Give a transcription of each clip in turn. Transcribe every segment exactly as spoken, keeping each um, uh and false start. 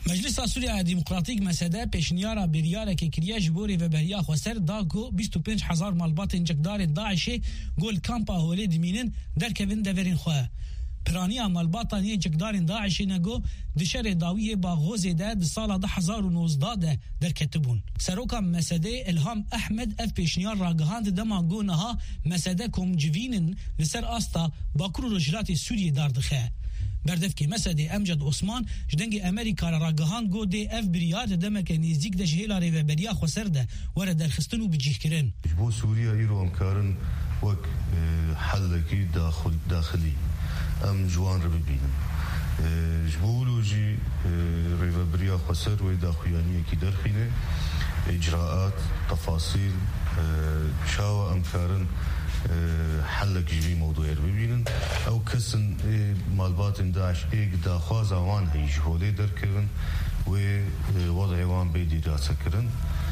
مجلس سوریا دموکراتیک مساده پیشنیار بریاره که کریه جبوری و بریا خسر دا گو بیست و پنج هزار مالبات انجکدار داعشی گل کامپا هولی دمینن در کوین دورین خواه. پرانیا مالباطان انجکدار داعشی نگو دشر داویه با غوزه ده ده سال ده هزار و نوزده ده در کتبون. سروکا مساده الهام احمد اف پیشنیار راگهاند دما گو نها مساده کم جوینن لسر آستا باکرو رجلات سوریه داردخه. بردف که مساده امجد عثمان جدنگ امریکا را راگهاند گو ده اف بریاد دمک نیزیک ده جهیلاری و بریا خسر ده وره در خستنو بجیه کرن. بو سوریا ایرو امکارن وک حلکی داخل داخلی. ام جوان رو ببینم جبولوجی ریوبریا خسر و داخلیانی کی درخینه اجراءات تفاصیل شاو امکارن حلق جوی موضوع رو ببینن او کسن مالبات داعش ایک داخواز آوان هی جهوله در کرن و وضع وان بیدی راسه کرن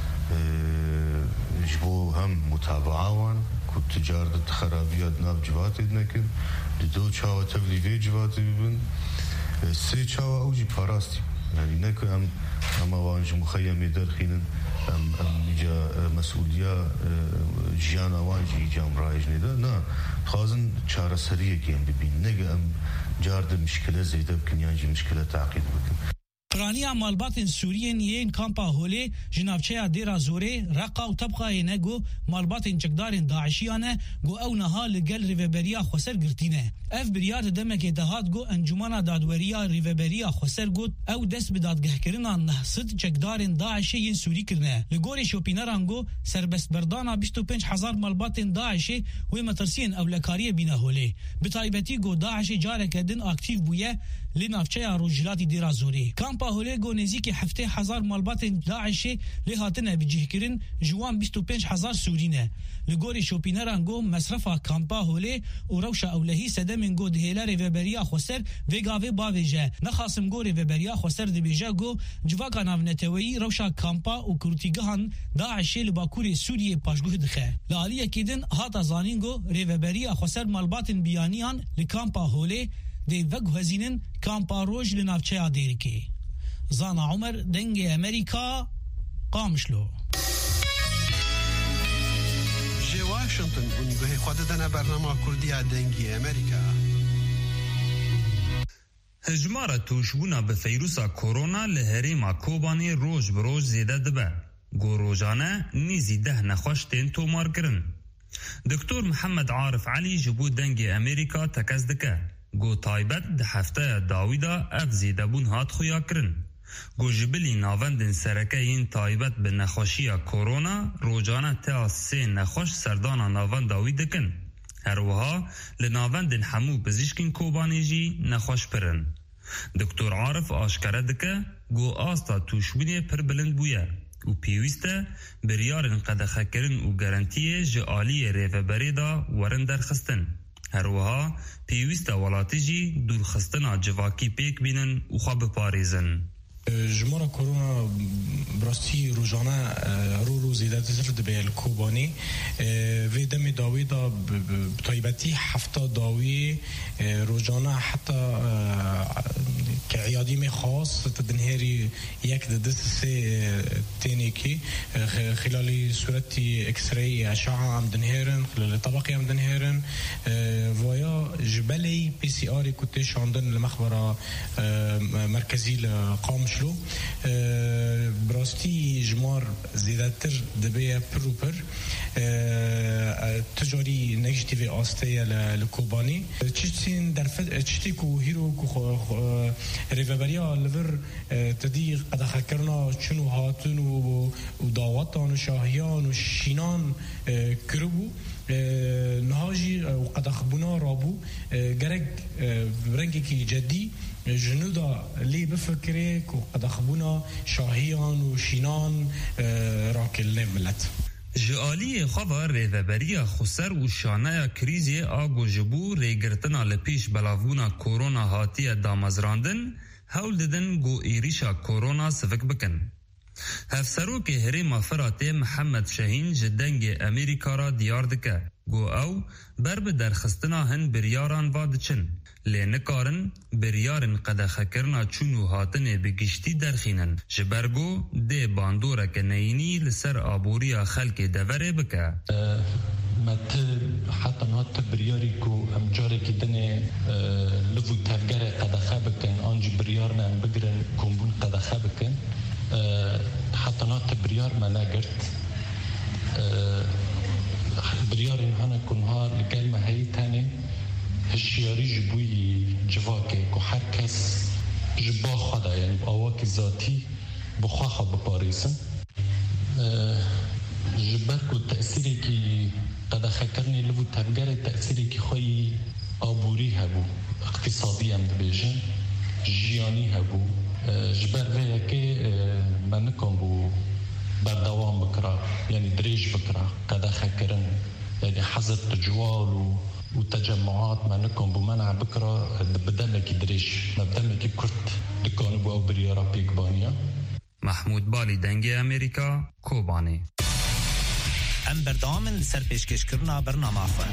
جبو هم متابعه وان که تجارت خرابیات ناب جوات نکن دو چاوا تبلیغی جواتی ببین سه چاوا اوجی پاراستی یعنی نکه هم هم وانج مخیمی درخینن هم هم جا مسئولیا جیان وانجی جام رایج نیده نه خازن چاره سریه کیم ببین نگه هم جارد مشکله زیده بکن یعنی مشکله تعقید بکن. پرانیا مالبات سوریین یین کامپا هولی جنابچه دیرا زوری رقا و طبقه نگو مالبات انجکدار داعشیانه گو او نها لگل ریوبریا خسر گرتینه. اف بریاد دمک دهات گو انجمانا دادوریا ریوبریا خسر گو او دست بدادگه کرنا نهصد چکدار داعشی ین سوری کرنه. لگوری شوپینران گو سربست بردانا بیست و پنج هزار مالبات داعشی و مترسین اولکاری بینه هولی. بطایبتی گو داعشی جاره کدن اکتیو بویه لنافچه روجلاتی دیرا زوری. کامپا هولی گو نزیک هفته هزار مالبات داعشی لهاتنه بجیه کرن جوان بیست و پنج هزار سورینه. لگوری شوپینران گو مصرفا کامپا هولی و روشا اولهی سده من گو دهیلار و بریا خسر وگاوی باویجه. نخاسم گوری و بریا خسر دبیجه گو جواکا ناونتوی روشا کامپا و کروتیگهان داعشی لباکوری سوریه پاشگوه دخه. لالیه کدن هاتا زانین گو ری و بریا خسر مالبات بیانیان لکامپا هولی دی وگو هزینن کامپا روش لنافچه آدیرکی. زانا عمر دنگ امریکا قامشلو. جی واشنطن اونگوه خود دنه برنامه کردی دنگی امریکا. هجمار توشبونا به فیروسا کرونا لهریما کوبانی روز بروز زیده دبه. گو روزانه نیزی ده نخوشتین تومار کرن. دکتور محمد عارف علی جبو دنگ امریکا تکز دکه. گو تایبت ده هفته داویدا اف زیده بون هات خویا کرن. گو جبلی ناوندن سرکه این تایبت به نخوشی کرونا روزانه تا سه نخوش سردانا ناوند داوید دکن. هر وها لناوندن همو بزیشکن کوبانی جی نخوش پرن. دکتور عارف آشکره دکه گو آستا توشبینی پر بلند بویه و پیوسته بریارن قدخه کرن و گرانتیه جعالی ریفبری دا ورن درخستن. هر وها پیوسته ولاتی جی دور خستنا جواکی پیک بینن و خواب پاریزن. جمهور کرونا براستی روزانه رو رو زیاده تر به الکوبانی و دم داوی دا بطایبتی هفته داوی روزانه حتی که عیادی خاص تدنهری یک دست سه تینیکی خلال صورتی اکسری اشعه هم دنهرن خلال طبقی هم دنهرن ویا جبلی پی سی آری کتی شاندن لمخبر مرکزی لقام شلو براستی جمار زیادتر دبیه پر و پر تجاری نگیتیوی آسته لکوبانی چیتین در فد چیتی کو هیرو کو ریوبریا لور تدی قدخه کرنا چنو هاتون و دعوتان و شاهیان و شینان کربو نهاجی و قدخ بنا رابو گرگ رنگی کی جدی جنودا لی بفکره که قدخ بنا شاهیان و شینان راکل نملت جعالی خبر ریوبریا خسر و شانه کریزی آگو جبو ریگرتنا لپیش بلاوونا کورونا هاتی دامزراندن هول ددن گو ایریشا کورونا سفک بکن. هفسرو که هریم فراته محمد شاهین جدنگ امریکا را دیار دکه گو او بر به درخستنا هن بریاران وادچن لی نکارن بریارن قدخکرنا چونو هاتنه بگشتی درخینن جبرگو ده باندورا که نینی لسر آبوریا خلک دوره بکه مت حتی نهات بریاری کو امجاری که دنه لفو تفگر قدخه بکن آنج بریار نم بگرن کمبون قدخه بکن حتی نهات بریار مناگرد بریار اینهانه کنها لگل مهی تانه هشیاری جبوی جواکه که هر کس جبا خدا یعنی آواک ذاتی بخواه خواه بپاریسن جبر که تأثیری که قدخه کرنی لبو تفگر تأثیری که خواهی آبوری هبو اقتصادی هم دبیجن جیانی هبو جبر ویه که من نکن بو بردوام بکرا یعنی دریج بکرا قدخه کرن یعنی حظر تجوال و وتجمعات ما نكون بمنع بكرة بدمك دريش بدمك كرت دكانوا بو بريارا بيكبانيا محمود بالی دنگ امریکا کوبانی ام بردامن سر پیشکش کرنا برنامه خواه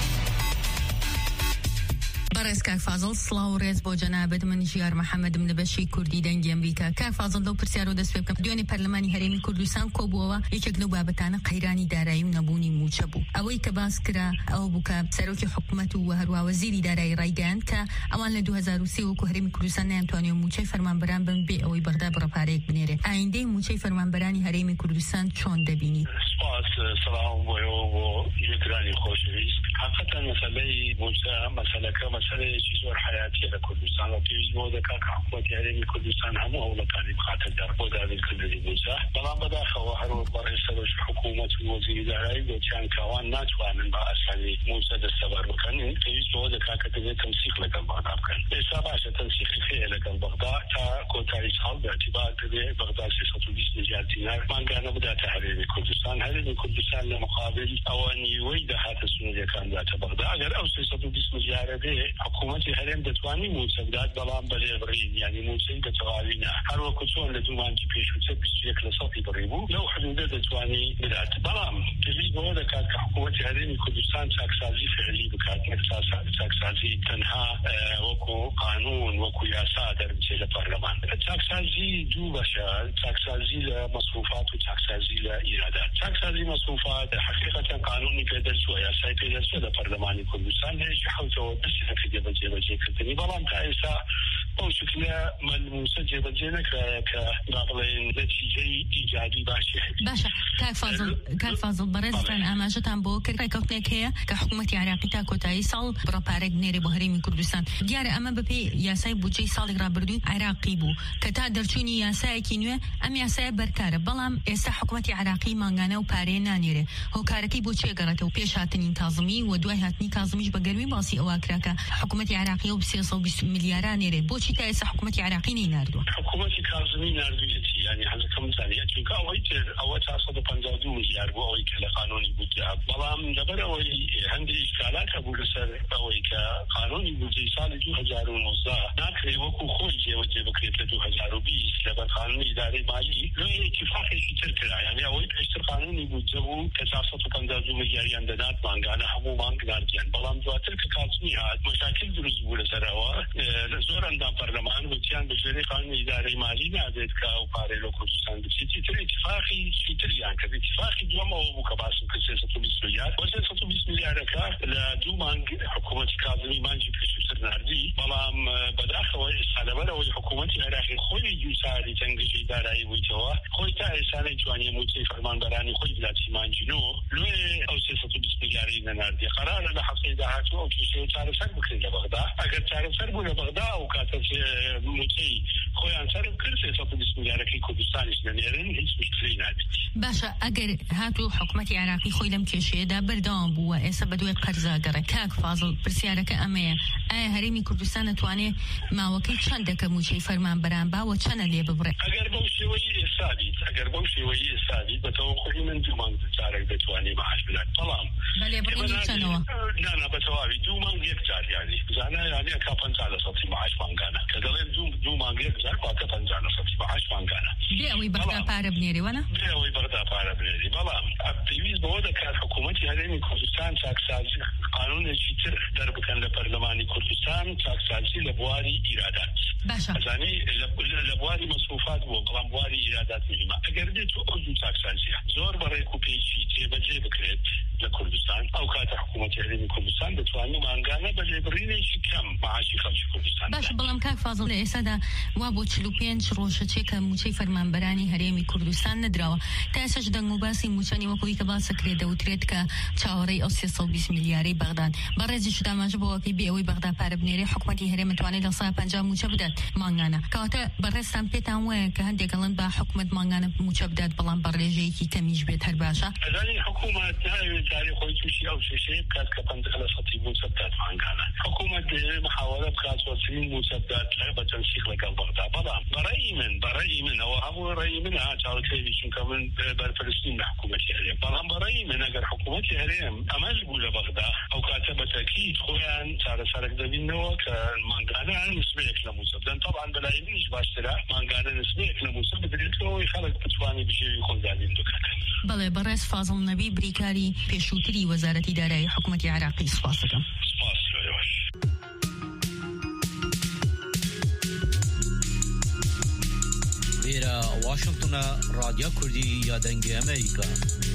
برئيس كاك فاضل صلاة ورئيس بو جنابد من جيار محمد من بشي كردي دنجي أمريكا كاك فاضل دو برسيارو دست بكم ديوني برلماني هرمي كردستان كوبوا يشك نوبابتانا قيراني دارایی و نبونی موچبو اوی که باز کرا او بوکا سروکی حکومت و هروا وزیری دارایی رایگاند که اوان ل دو هزار و سه و که هرمی کردستان انتونیو موچی فرمانبران بن بی اوی بغداد برپارێک بنێرێ ئاینده موچی فرمانبرانی هەرێمی کوردستان چۆن دەبینی؟ سپاس سلام بۆ بۆ یەکرانی خۆشەویست حقیقەتەن مەسەلەی موچە مەسەلەکە مەسەلەیەکی زۆر حیاتیە لە کوردستان و پێویست بۆ دەکات کە حکوومەتی هەرێمی کوردستان هەموو هەوڵەکانی بخاتە دەر بۆ دابینکردنی موچە بەڵام بەداخەوە هەروەک بەڕێز سەرۆک حکوومەت و وەزیری دارایی گوتیان کە ئەوان ناتوانن بە ئاسانی موچە دەستەبەر بکەن پێویست بۆ دەکات کە دەبێت تەنسیق لەگەڵ بەغدا بکەن ئێستا باشە تەنسیقی خێر لەگەڵ بەغدا تا کۆتایی ساڵ بەئەتیبار دەبێت بەغدا سێسەد و بیست میلیار دینار مانگانە بداتە هەرێمی کوردستان هەرێمی کوردستان لە مقابل ئەوە نیوەی دەهاتە سنووریەکان داتە بەغدا ئەگەر ئەو سێسەد و بیست میلیارە بێ حکوومەتی هەرێم دەتوانی موچە بدات بەڵام بەلێبڕین یعنی موچەی بەتەواوی نا هەروەکو چۆن لە دوو مانگی پێشووتر بیست و یەک لە سەدی بڕی بوو لەو حدودە دەتوانی بدات بەڵام پێویست بەوە دەکات کە حکوومەتی هەرێمی کوردستان چاکسازی فعلی بکات چاکسازی تەنها وەکو قانون وەکو یاسا دەربچێت لە پەرلەمان چاکسازی دوو بەشە چاکسازی لە مەسروفات و چاکسازی لە ئیرادات چاکسازی مەسروفات حقیقەتەن قانونی پێدەچووە یاسای پێدەچووە لە پەرلەمانی کوردستان هێشی حوتەوە دەستی نەکردێ بە جێبەجێکردنی بەڵام تا ئێستا بەو شکلە مەلموسە جێبەجێ نەکرایە کە با بڵێن نەتیجەی ئیجادی باشی هەبێت باشە کاک فازڵ کاک فازڵ بەڕێزتان ئاماژەتان بۆ کرد ڕێکەوتنێک هەیە کە حکوومەتی عێراقی تا کۆتایی ساڵ بڕەپارێک بنێرێ بۆ هەرێمی کوردستان دیارە ئەمە بەپێی یاسای بودجەی ساڵی ڕابردووی عێراقی بوو کە تا دەرچوونی یاسایەکی نوێ ئەم یاسایە بەرکارە بەڵام ئێستا حکوومەتی عێراقی مانگانە و پارەیە نانێرێ هۆکارەکەی بۆ چێ گەڕێتەوە پێش هاتنی کاظمی و دوای هاتنی کاظمیش بە گەرمی باسی ئەوە کراکە حکوومەتی عێراقی و سێسەد و بیست میلیارە نێرێ بۆچی تا ئێستا حکوومەتی عێراقی نەیناردووە حکوومەتی کاظمی ناردوویەتی یعنی حەزەکەم بزانێ چونکە ئەوەی تر ئەوە تا سەد و پەنجا و دوو میلیار بوو ئەوەی کە لە قانونی بودجە بەڵام لەبەر ئەوەی هەندێک ئیشکالات هەبوو لەسەر ئەوەی کە قانونی بودجەی ساڵی دوو هەزار و نۆزدە ناکرێ وەکو خۆی جێوەجێ بکرێت لە دوو هەزار و بیست لەبەر قانونی ئیدارەی مالی لێ اتفاقێکی تر کرا یعنی ئەوەی پێشتر قانونی بودجە بوو کە چارسەد و پەنجا و دوو میلیاریان دەدات مانگانە هەموو مانگ ناردیان بەڵام دواتر کە کاظمی هات مشاکل دروست بوو لەسەرەوە لە زۆر ئەندام پەرلەمان وتیان بەژێری قانونی ئیدارەی مالی نابێت کە ئەو پارەی لە کوردستان بچێتی تر اتفاقی چیتریان کرد اتفاقی دووەمەوە بوو کە باسم کرد سێسەد و بیست میلیار بۆ سێسەد و بیست میلیارەکە لە دوو مانگ حکوومەتی کاظمی مانگی پێشووتر ناردی بەڵام بەداخەوە ئێستا لەبەرەوەی حکوومەتی عێراقی خۆی دووساری تەنگژەی دارایی بوویتەوە خۆی تا ئێستا نەیتوانێ موچەی فەرمانبەرانی خۆی بداتی مانجینۆ لێ ئەو سێسەد و بیست میلیاری نەناردی قەرارە لە هەفتەی داهاتوو ئەو کێشەیە چارەسەر بکرێت لە بەغدا ئەگەر چارەسەر بوو لە بەغدا و کاتە موچەی خۆیان سەر کرد سێسەد و بیست میلیارەکەی کوردستانیش دەنێرن هیچ مشکلی نابێت باشە ئەگەر هاتوو حکوومەتی عێراقی خۆی لەم کێشەیەدا بەردەوام بووە ئێستا بەدوای قەرزاگەڕێ کاک فازڵ پرسیارەکە ئەمەیە ئایا هەرێمی کوردستان دەتوانێت ماوەکەی چەند دەکە موچەی فەرمانبەران باوە چەنە لێ ببڕێ ئەگەر بەو شێوەیە ئێستا بیت ئەگەر بەو شێوەیە ئێستا بیت بەتەوەقعی من دوو مانگ جارێک دەتوانێت معاش بدات بەڵام بەلێبڕینی چەنەوە نانا بەتەواوی دوو مانگ یەک جار یانی بزانە یانی ئەکا پەنجا لە سەدی معاش مانگانە کە دەڵێن دوو مانگ یەک جار کاتە پەنجا لە سەدی معاش مانگانە بێ ئەوەی بەغدا پارە بنێرێوەنە بێ ئەوەی بەغدا پارە پارەبرێری بەڵام پێویست بەوە دەکات حکوومەتی هەرێمی کوردستان چاکسازی قانونێکی تر دەربکەن لە پەرلەمانی کوردستان چاکسازی لە بواری ئیرادات ئەزانی لە بواری مەسروفات بووە بەڵام بواری ئیرادات مهمە ئەگەر بێت ئەو دوو چاکسازیە زۆر بەڕێک و پێچی جێبەجێ بکرێت لە کوردستان ئەو کاتە حکوومەتی هەرێمی کوردستان دەتوانێت مانگانە بە لێبڕینێکی کەم معاشی خەڵکی کوردستان باش بەڵام کاک فازڵ لە ئێستادا وا بۆ چل و پێنج ڕۆژەچێکە موچەی فەرمانبەرانی هەرێمی کوردستان نەدراوە تا ئێساش دەنگ و باسی موچەنی وەکوی کە باسەکرێت دەوترێت کە چاوەڕێی ئەو سێ سەد و بیست میلیارەی بەغدان بەڕێزی شداماژە بۆەکەی بێ ئەوەی بەغدا پارە بنێرێ حکوومەتی هەرێم توانێت لە سەد و پەنجا موچە بدات مانگانە کەواتە بەڕێستان پێتان وایە کە هەندێکەڵەن با حکوومەت مانگانە موچە بدات بەڵام بەڕێژەیەکی کەمیش بێت هەر باشە ئەزانی حکوومەت ناوێت جارێ خۆی تووشی ئەو شێشەیە بکات کە پەنجا لە سەدی موچە بدات مانگانە حکوومەت دەیەوێت محاوەرە بکات وەچنین موچە بدات بە تەنسیق لەگەڵ بەغدا بەڵام بەڕێی من بەڕێی من ئەوە هەموو ڕێی من ها چاوەڕێی چونکە من بەرپرسیم لە حکوومەتی هەرێم بەڵام بەڕێی من ئەگەر حکوومەتی هەرێم ئەمەش بوو لە بەغدا ئەو کاتە بە تەکید خۆیان چارەسەرک دەبینەوە کە مانگانە نسبەیەک لە موچە بدەن طبعا بەلای منیش باشترە مانگانە نسبەیەک لە موچە بدرێتەوەی خەڵک بتوانێت بژێوی خۆی بکات. بەڵێ بەڕێز فازڵ نەبی بریکاری پێشووتری وەزارەتی دارایی حکوومەتی عێراقی سوپاس دەکەم. سپاس لێوەش. لێرە واشنگتنە رادیۆ کوردی یادەنگی ئەمریکا.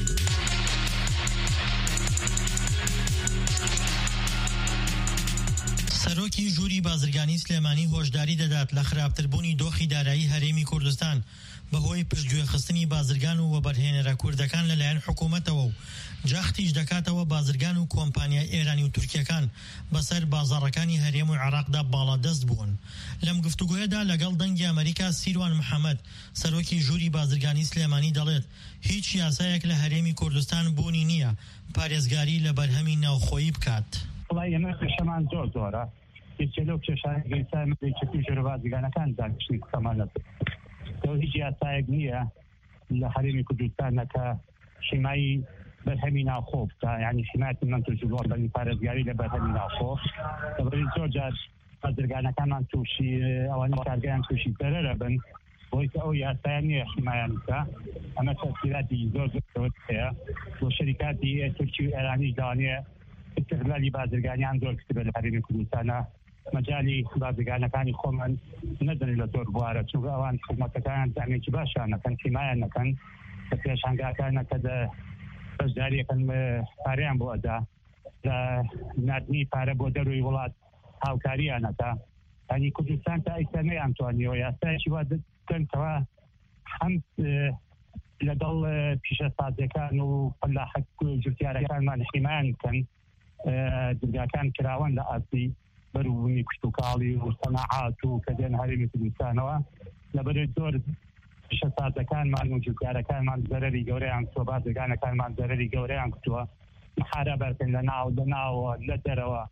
سەرۆکی ژووری بازرگانی سلێمانی هۆشداری دەدات لە خراپتربوونی دۆخی دارایی هەرێمی کوردستان بەهۆی پشتگوێخستنی بازرگان و وەبەرهێنەرە کوردەکان لەلایەن حکوومەتەوە و جاختیش دەکاتەوە بازرگان و کۆمپانیای ئێرانی و تورکیەکان بەسەر بازاڕەکانی هەرێم و عێراقدا باڵادەست بوون. لەم گفتوگۆیەدا لەگەڵ دەنگی ئەمریکا سیروان محەممەد سەرۆکی ژووری بازرگانی سلێمانی دەڵێت هیچ یاسایەک لە هەرێمی کوردستان بوونی نییە پارێزگاری لە بەرهەمی ناوخۆیی بکات. وڵای ئێمە کێشەمان زۆر زۆرە هیچ لەو کێشانەی سامێکی ژێر بازرگانەکان دانیشتنی قسەمان لەبێت هیچ یاسایەک نییە لە هەرێمی کوردستانە کە حیمایی بەرهەمی ناوخۆ بکە یعنی حیمایەتی منتوجڵۆ بەنی پارێزگاری لە بەرهەمی ناوخۆ لەبەری زۆر جار بازرگانەکانمان تووشی ئەوانە کارگەیان تووشی زەرەرە بن بۆی کە ئەو یاسایە نییە حیمایان بکە ئەمە تەسیراتی زۆر زۆر هەیە بۆ شەریکاتی تورکی و ئێرانیش دەوانێ استقلالی بازرگانیان زۆر کتبە لە هەرێمی کوردستانە مەجای بازرگانەکانی خۆمان نەدەن لە زۆر بوارە چونکە ئەوان حکوومەتەکان زانێکی باشیان نەکەن حیمایان نەکەن کە پێشانگاکانە کە بەشداریەکەن پارەیان بۆ ئەدا لە نردنی پارە بۆ دەروی وڵات هاوکاریانەکە ینی کوردستان تا ئێستا نەیانتوانیەوە یاسایەکی وا دەکەنەوە هەم لەگەڵ پیشەسازیەکان و پەلاحەک جوتیارەکانمان حیمایان بکەن دەرگاکان کراون لە ئاسی بەروبوونی کشتوکاڵی و سەناعات و کە دێن هەرێمی کوردستانەوە لەبەرێت زۆر پیشەسازەکانمان و جوتیارەکانمان زەرەری گەورەیان کردووە بازرگانەکانمان زەرەری گەورەیان کردووە محارە بەرکەن لە ناو لە ناوە لە دەرەوە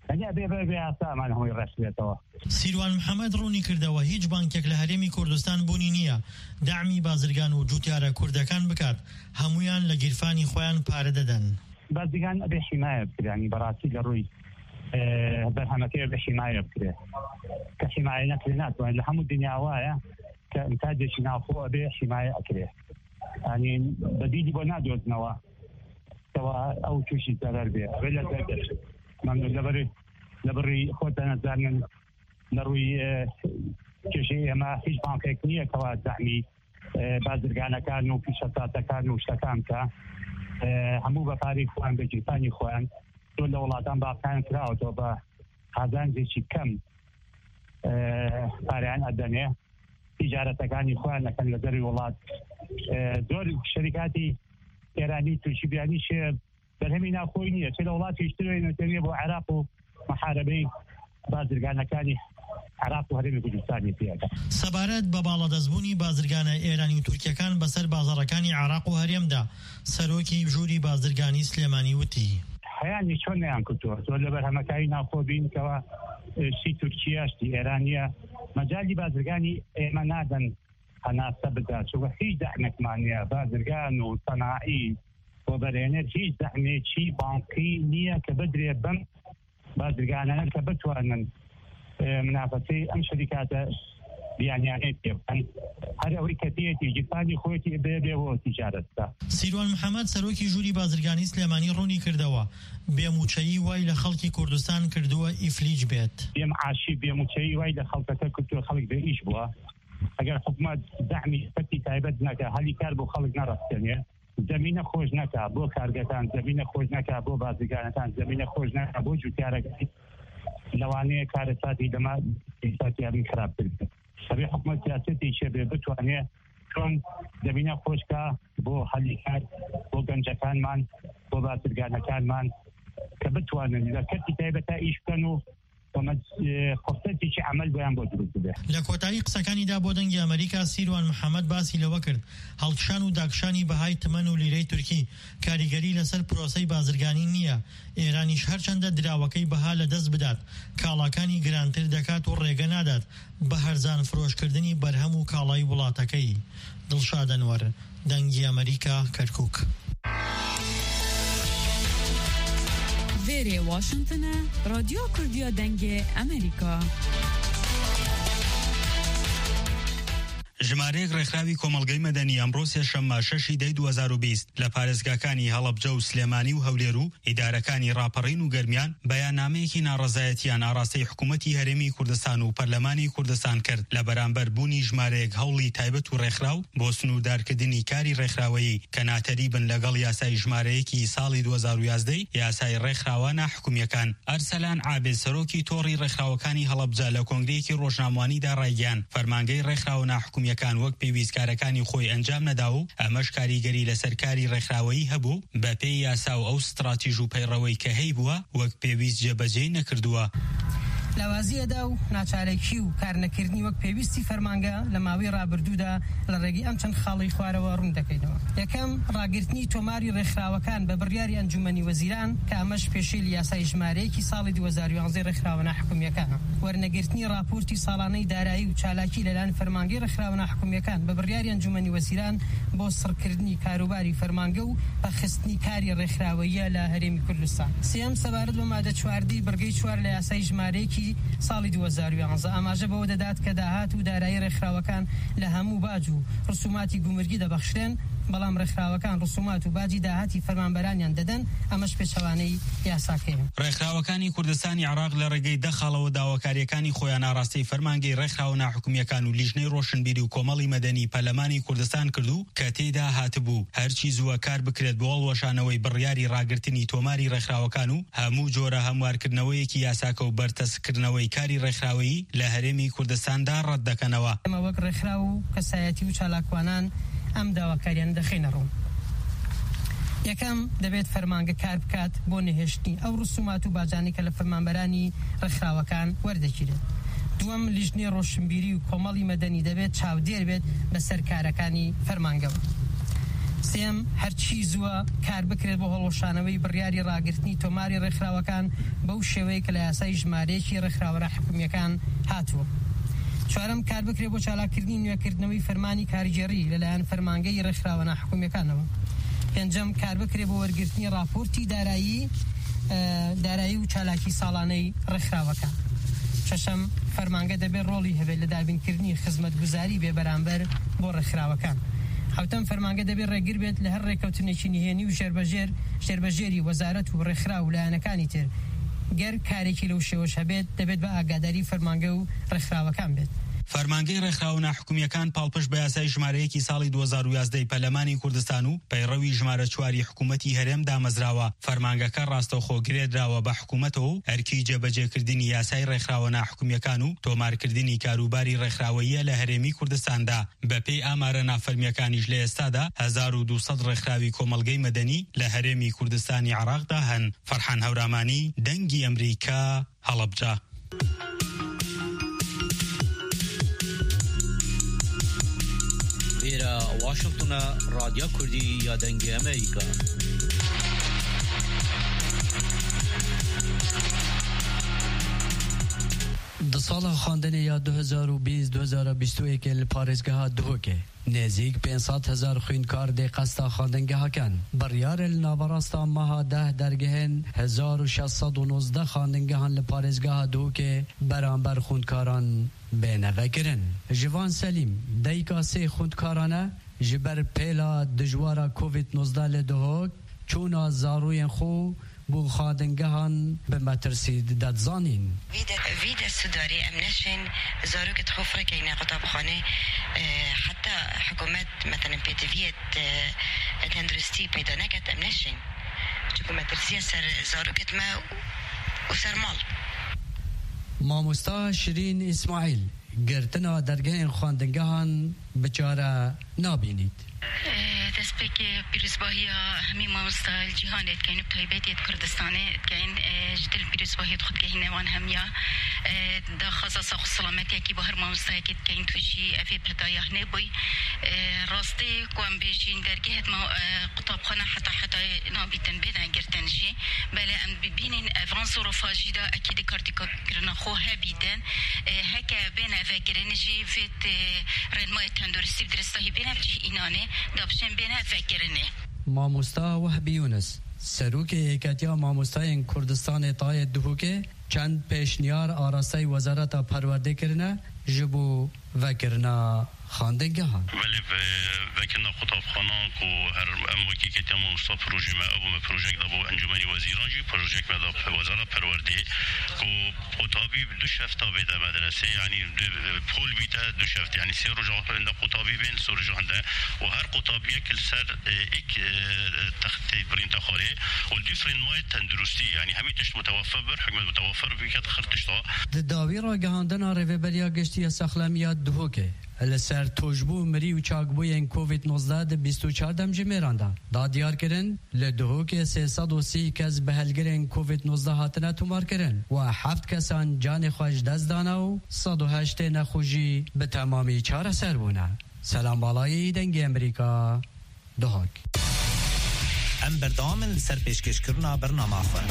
سیروان محەممەد ڕوونی کردەوە هیچ بانکێک لە هەرێمی کوردستان بوونی نییە داعمی بازرگان و جوتیارە کوردەکان بکات هەمویان لە گیرفانی خۆیان پارە دەدەن. بازرگان ئەبێ حیمایە بکرانی بەڕاستی لە ڕووی بەرهەمەکەی بە حیمایە بکرێ کە حیمایە نەکرێ ناتوانێت لە هەموو دنیاوایە کە ئینتاجێکی ناوخۆ ئەبێ حیمایە ئەکرێ ینی بەدیدی بۆ نادۆزنەوە کەوا ئەو تووشی زەرەر بێ ئەبێ لە دەردەچێت ممنون لەبەری لەبڕی خۆتان نەزانن لە ڕووی کێشەی ئێمە هیچ بانکێک نییە کەوا داعمی بازرگانەکان و پیشەسازەکان و شتەکان کە هەموو بە پارەی خۆیان بە گیرفانی خۆیان زۆر لە وڵاتان باقییان کراوەتەوە بە قازانجێکی کەم پارەیان ئەدەنێ تیجارەتەکانی خۆیان نەکەن لە دەروی وڵات زۆر شەریکاتی ئێرانی تورکی بیانیش بەرهەمی ناوخۆی نییە چێ لە وڵاتی شترێن نەتەوێ بۆ عێراق و محارەبەی بازرگانەکانی عێراق و هەرێمی کوردستانی پێەکە. سەبارەت بە باڵەدەستبوونی بازرگانە ئێرانی و تورکیەکان بەسەر بازاڕەکانی عێراق و هەرێمدا سەرۆکی ژووری بازرگانی سلێمانی وتی هەیانی چۆن نەیان کردووە زۆر لە بەرهەمەکانی ناوخۆ بینکەوە شتی تورکیا شتی ئێرانیە مەجالی بازرگانی ئێمە نادەن هەناسە بدات چونکە هیچ دەعمێکمان نییە بازرگان و سەناعی بۆ بەرهێنەر هیچ دەعمێکی بانکی نییە کە بدرێ بەم بازرگانانە کە بتوانن منافەتەی ئەم شەریکاتە بیانیانەی پێ بکەن هەر ئەوەی کە تێتی گفتانی خۆیەتی بێ بێەوە تیجارەتدا. سیروان محەممەد سەرۆکی ژووری بازرگانی سلێمانی ڕوونی کردەوە بێموچەیی وای لە خەڵکی کوردستان کردووە ئیفلیج بێت. بێم عاشی بێموچەیی وای لە خەڵکەکە کردووە خەڵک بێ ئیش بووە. ئەگەر حکومەت دەعمی سپەتی تایبەت نەکە هەلی کار بۆ خەڵک نەڕەستێنێ زمینە خۆش نەکا بۆ کارگەکان زمینە خۆش نەکا بۆ بازرگانەکان زمینە خۆش نەکا بۆ جوتیارەکان لەوانەیە کارە ساتی دەما ساتیابی خراپتر بکە. سەبێ حکومەت سیاسەتی شێبێ بتوانێت چۆن زمینە خۆشکە بۆ هەلی کار بۆ گەنجەکانمان بۆ بازرگانەکانمان کە بتوانن لە کەرتی تایبەتە ئیش بکەن و خۆستێکی عمل بۆیان بۆ دروست بێ. لە کۆتایی قسەکانیدا بۆ دەنگی ئەمریکا سیروان محەممەد باسی لەوە کرد هەڵکشان و داکشانی بەهای تمەن و لیرەی تورکی کاریگەری لەسەر پرۆسەی بازرگانی نییە. ئێرانیش هەرچەندە دراوەکەی بەها لە دەست بدات کاڵاکانی گرانتر دەکات و ڕێگە نادات بە هەرزان فرۆشکردنی بەرهەم و کاڵای وڵاتەکەی. دڵشاد ئەنوەر، دەنگی ئەمریکا، کەرکووک. وێرێ واشنگتنە رادیۆ کوردیا دەنگێ ئەمریکا. ژمارەیەک ڕێکخراوی کۆمەڵگەی مەدەنی ئەمڕۆ سێشەممە شەشی دەی دوو هەزار و بیست لە پارێزگاکانی هەڵەبجە و سلێمانی و هەولێر و ئیدارەکانی ڕاپەڕین و گەرمیان بەیاننامەیەکی ناڕەزایەتیان ئاراستەی حکوومەتی هەرێمی کوردستان و پەرلەمانی کوردستان کرد لە بەرامبەر بوونی ژمارەیەک هەوڵی تایبەت و ڕێکخراو بۆ سنووردارکردنی کاری ڕێکخراوەیی کە ناتەری بن لەگەڵ یاسای ژمارەیەکی ساڵی دوو هەزار و یازدە یاسای ڕێکخراوانە حکوومیەکان. ئەرسەلان عابێد سەرۆکی تۆڕی ڕێکخراوەکانی هەڵەبجە لە کۆنگرەیەکی ڕۆژنامەوانیدا ڕایگەیاند فەرمانگەی ڕێکخراوە ناحکوومیەکان وەک پێویستکارەکانی خۆی ئەنجام نەداو و ئەمەش کاریگەری لەسەر کاری ڕێکخراوەیی هەبوو بە پێی یاسا و ئەو ستراتیژ و پەیڕەوەی کە هەی بووە وەک پێویست جێبەجێ نەکردووە. لاوازیەدا و ناچارێکی و کارنەکردنی وەک پێویستی فەرمانگە لە ماوەی ڕابردوودا لە ڕێگەی ئەم چەند خاڵی خوارەوە ڕوون دەکەینەوە. یەکەم ڕاگررتنی تۆماری ڕێکخراوەکان بە بڕیاری ئەنجومەنی وەزیران کە ئەمەش پێشەی یاسای ژمارەیەکی ساڵی دوو هەزار و یانزە ڕێکخراوە ناحکوومیەکانە. وەرنەگرتنی راپۆرتی ساڵانەی دارایی و چالاکی لەلایەن فەرمانگەی ڕێکخراوە ناحکوومیەکان بە بڕیاری ئەنجومەنی وەزیران بۆ سڕکردنی کاروباری فەرمانگە و بەخستنی کاری ڕێکخراوەیە لە هەرێمی کوردستان. سێم سەبارەت بە مادە چواردەی بڕگەی چوار لە یاسای ژمارەیەکی ساڵی دوو هەزار و یانزە ئاماژە بەوە دەدات کە داهات و دارایی ڕێکخراوەکان لە هەموو باج و ڕسوماتی گومرگی دەبەخشرێن بەڵام ڕێکخراوەکان ڕسومات و باجی داهاتی فەرمانبەرانیان دەدەن ئەمەش پێچەوانەی یاساکەیە. ڕێکخراوەکانی کوردستانی عێراق لە ڕێگەی دەخەڵەوە داواکاریەکانی خۆیان ئاراستەی فەرمانگەی ڕێکخراوە ناحکوومیەکان و لیژنەی ڕۆشنبیری و کۆمەڵی مەدەنی پەرلەمانی کوردستان کردو کە تێیدا هاتبوو هەرچی زووە کار بکرێت بۆ هەڵوەشانەوەی بڕیاری ڕاگررتنی تۆماری ڕێکخراوەکان و هەموو جۆرە هەموارکردنەوەیەکی یاساکە و بەرتەسکردنەوەی کاری ڕێکخراوەیی لە هەرێمی کوردستاندا ڕەت دەکەنەوە. ئەمە وەک ڕێکخراو و کەسایەتی و چالاکوانان ئەم داواکاریان دەخینە ڕوو. یەکەم دەبێت فەرمانگە کار بکات بۆ نەهێشتنی ئەو ڕسومات و باجانی کە لە فەرمانبەرانی ڕێکخراوەکان وەردەگیرێت. دووەم لیژنەی ڕۆشنبیری و کۆمەڵی مەدەنی دەبێت چاودێر بێت بەسەر کارەکانی فەرمانگەوە. سێم هەرچی زووە کار بکرێت بۆ هەڵۆشانەوەی بڕیاری ڕاگررتنی تۆماری ڕێکخراوەکان بەو شێوەیە کە لە یاسای ژمارەیەکی ڕێکخراوە ناحکوومیەکان هاتووە. چوارەم کار بکرێت بۆ چالاکردنی نوێکردنەوەی فەرمانی کاریگەری لەلایەن فەرمانگەی ڕێکخراوە ناحکوومیەکانەوە. پێنجەم کار بکرێت بۆ وەرگرتنی راپۆرتی دارایی دارایی و چالاکی ساڵانەی ڕێکخراوەکان. شەشەم فەرمانگە دەبێت ڕۆڵی هەبێت لە دابینکردنی خزمەتگوزاری بێ بەرامبەر بۆ ڕێکخراوەکان. حوتەم فەرمانگە دەبێت ڕێگر بێت لە هەر ڕێکەوتنێکی نهێنی و ژێربەژێر ژێربەژێری وەزارەت و ڕێکخرا و لایەنەکانی تر گەر کارێکی لەو شێوەش هەبێت دەبێت بە ئاگاداری فەرمانگە و ڕێکخراوەکان بێت. فەرمانگەی ڕێکخراوە ناحکوومیەکان پاڵپشت بە یاسای ژمارەیەکی ساڵی دوو هەزار و یازدە پەرلەمانی کوردستان و پەیڕەوی ژمارە چواری حکوومەتی هەرێم دامەزراوە. فەرمانگەکە ڕاستەوخۆگرێدراوە بە حکوومەتەوە و ئەرکی جێبەجێکردنی یاسای ڕێکخراوە ناحکوومیەکان و تۆمارکردنی کاروباری ڕێکخراوەیە لە هەرێمی کوردستاندا. بەپێی ئامارە نافەرمیەکانیش لە ئێستادا هەزار و دووسەد ڕێکخراوی کۆمەڵگەی مەدەنی لە هەرێمی کوردستانی عێراقدا هەن. فەرحان هەورامانی، دەنگی ئەمریکا، هەڵەبجە. وێرە واشنگتنە رادیۆ کوردی یا دەنگی ئەمریکا. د سال خواندن یا دو هزار و بیست دو هزار و بیست و یک پارێزگەها دهۆکێ نێزیک پێنسەد هەزار خوێندکار دێ قەستا خواندنگەهەکەن بڕیارە لە ناوەڕاستا مەها ده دەرگەهێن هەزار و شەشسەد و نۆزدە خواندنگەهان لە پارێزگەها دهۆکێ بەرامبەر خوندکاران بێنەڤەکردن. ژیڤان سەلیم دایکا سێ خوندکارانە ji ber pêla dijwara covid nozda li dihok çûna zarûyên xwe بو خادنگهان به مترسی دادزانین ویده سوداری امنشین زارو که تخفره که این قطابخانه حتی حکومت مثلا پیتویت تندرستی پیدا نکت امنشین چون مترسی سر زارو که ما و سر مال. ماموستا شیرین اسماعیل گرتنا درگه خواندنگهان بچاره نابینید. دەستپێک پیرۆزباهی هەمی مامۆستا جیهانێت کەین و تایبەتێت کوردستانێت کەین دل پیرۆزباهیت خودگەهینەوان هەمیە داخوازا ساخ سەلامەتێکی بۆ هەر مامۆستایەکێت کەین تووشی ئەفێ پلتایەخنێ بووی ڕاستی کوان بێژین دەرگێت قوتابخانە حتا حتا نابیتن بێدان گرتنجی بەلێ ئەم ببینین ئەڤانس و ڕۆفاژیدا ئەکیدی کارتیکۆکردنە خۆ هەبیدن هەکە بێنە ئەڤەگرنجی فێت ڕێنمای تەندروستی درستاهی بێنە بچی ئینانێ دابشن بێنە ئەڤەگرنێ. مامۆستا وهبی یونس سەرۆکی یەکەتیا مامۆستایên کوردستانê tayê dihûkê çend pêşniyar arastayê wezareta perwerdeykirinê ji bo vekirina خواندنگهان ولی وکیل قطابخانه کو هر اموکی که تمام مصطفى پروژه ما ابو پروژه دا بو انجمن وزیران جی پروژه ما دا وزارت پرورده کو قطابی دو شفت به مدرسه یعنی پول بیت دو شفت یعنی سه روز عند قطابی بین سه روز عنده و هر قطابی کل سر یک تخت برین تخاره و دیفرن مای تندرستی یعنی همین تشت متوفر بر حکمت متوفر بیت خرطش دا داوی را گهاندن ریوبریا گشتی ساخلامیات دهوکه لسر توجبو مری و چاکبوین کووید نوزده ده بیست و چهار دم جمیرانده دا دیار کرن لدهوک سیصد و سی کس به هلگرین کووید نوزده هاتنه تومار کرن و هفت کسان جان خوش دست دانه و صد و هشت نخوشی به تمامی چار سر بونه. سلام بالای دنگ امریکا دهوک ام بردامن سر پیشکش کرنا برنامه خواه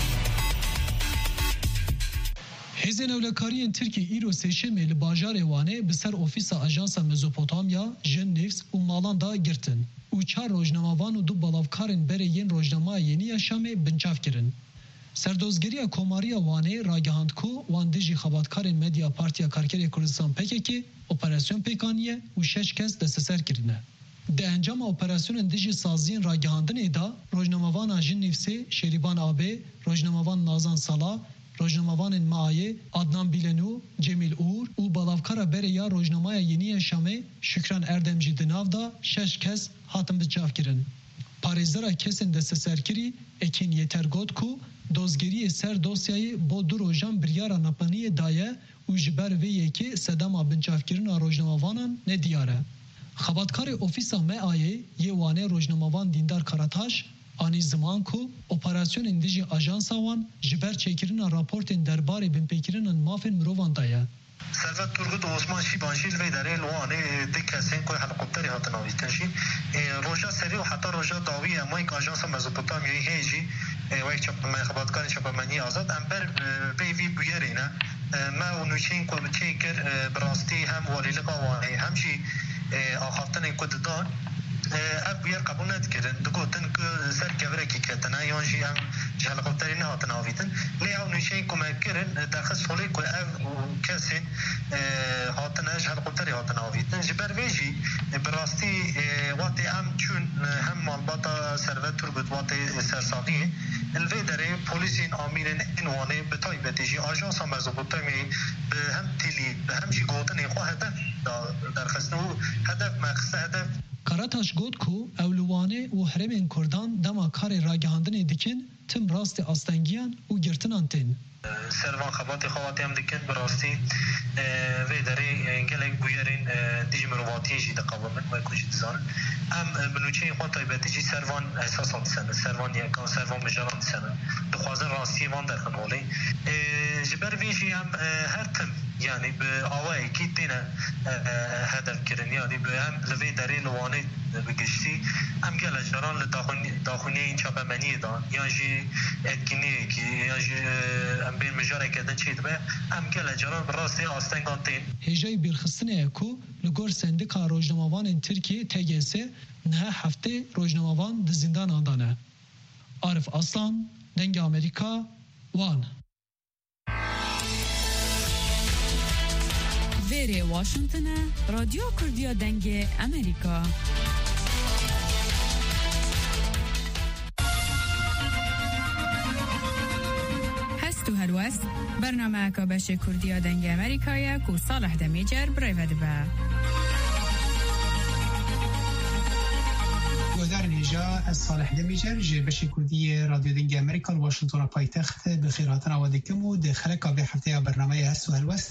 هزین اولکاریین ترکی ایرو سیشمی لباجار وانه بسر اوفیسا اجانسا مزوپوتامیا جن نیفس و مالان دا گرتن و چار روجنماوان و دو بالاوکارن بره ین روجنما یینی شامی بنچاف کرن. سردوزگیری کوماریا وانه راگهاند کو وان دیجی خباتکارن مدیا پارتیا کارکری کردستان پککی اپراسیون پیکانیه و شش کس دستسر کرنه. ده انجام اپراسیون دیجی سازین راگهاندن ایدا روجنماوان جن نیفسی شریبان آبه روجنماوان نازان سالا روزنامه‌وان مایه عدنان بیلنو، جمیل اور و بالاوکارا بره یا روزنامه یینی شامه شکران اردمجی دناو دا شش کس هاتم بچاف کرن. پارێزدara kesên desteserkirî Ekin Yetergot ku dozgeriyê ser dosyayê bo du rojan biryara napaniyê daye û ji ber vê yekê sedema binçavkirina rojnamavanan nediyar e. Xebatkarê ofîsa Me Ayê yê wanê rojnamavan Dîndar Karataş anî ziman ku operasyonên dijî ajansa wan ji ber çêkirina raportên derbarê binpêkirinin mafên mirovan daye. Servet Turgut û Osman Şîbanjî li vê derê li wanê di kesên ku helikopterê hatin avîtin jî roja serî û heta roja dawî emayek ajansa Mezopotamyayê hê jî wek xebatkarên çapemeniyê azad em ber peyvî bûyerê ne me û nûçeyên ku çêkir bi rastî hem walîlika wanê hem jî axaftinên ku didan ev bûyer qebûl nedikirin digotin ku ser kevirekî ketine yan jî em ji helikopterê nehatin avîtin lê ew nûçeyên ku me kirin derxist holê ku ev kesên hatine ji helikopterê hatin avîtin ji ber vê jî bi rastî watê em çûn hem malbata Servet Turgut watê sersaviyê li vê derê polîsên amîrên ên wanê bi taybetî jî ajansa Mezopotamyayê bi hem tîlî bi hem jî gotinên xwe hedef derxistin û hedef me xiste hedef. Karataş got ku evlûwanê û herêmên Kurdan dema karê ragihandinê dikin tim rastê astengiyan û girtinan tên. Servan xebatê xewatê em dikin bi rastî vê derê gelek bûyerên dijî mirovatiyê jî diqewibin wekû jî dizanin em bi nûçeyên xwe taybetî jî servan esasan disenin servan yekan servan mijaran disenin dixwazin rastiyê van derxin holê ji ber vê jî em her tim يعني بأوائل كيتنا هدف كرن يعني بهم لفي داري لواني بقشتي أم قال جران لداخل داخلية إن شاء مني دا يجي أتكني كي يجي أم بين مجاري كذا شيء تبع أم قال جران براسي أستن قانتين هجای بیرخستنه کو لگور سندیکا روزنامه‌وان ترکیه تی جی اس نه هفته روزنامه‌وان د زندان آندانه. عارف اصلان دنگ امریکا وان ویری واشنطن رادیو کردیا دنگ امریکا. هستو هلوست برنامه که بشه کردیا دنگ امریکایی که صالح دمیجر برای با گذار نیجا از صالح دمیجر جه بشه کردی رادیو دنگ امریکا واشنطن پایتخت بخیراتن آوادکم و دخل که به هفته برنامه هستو هلوست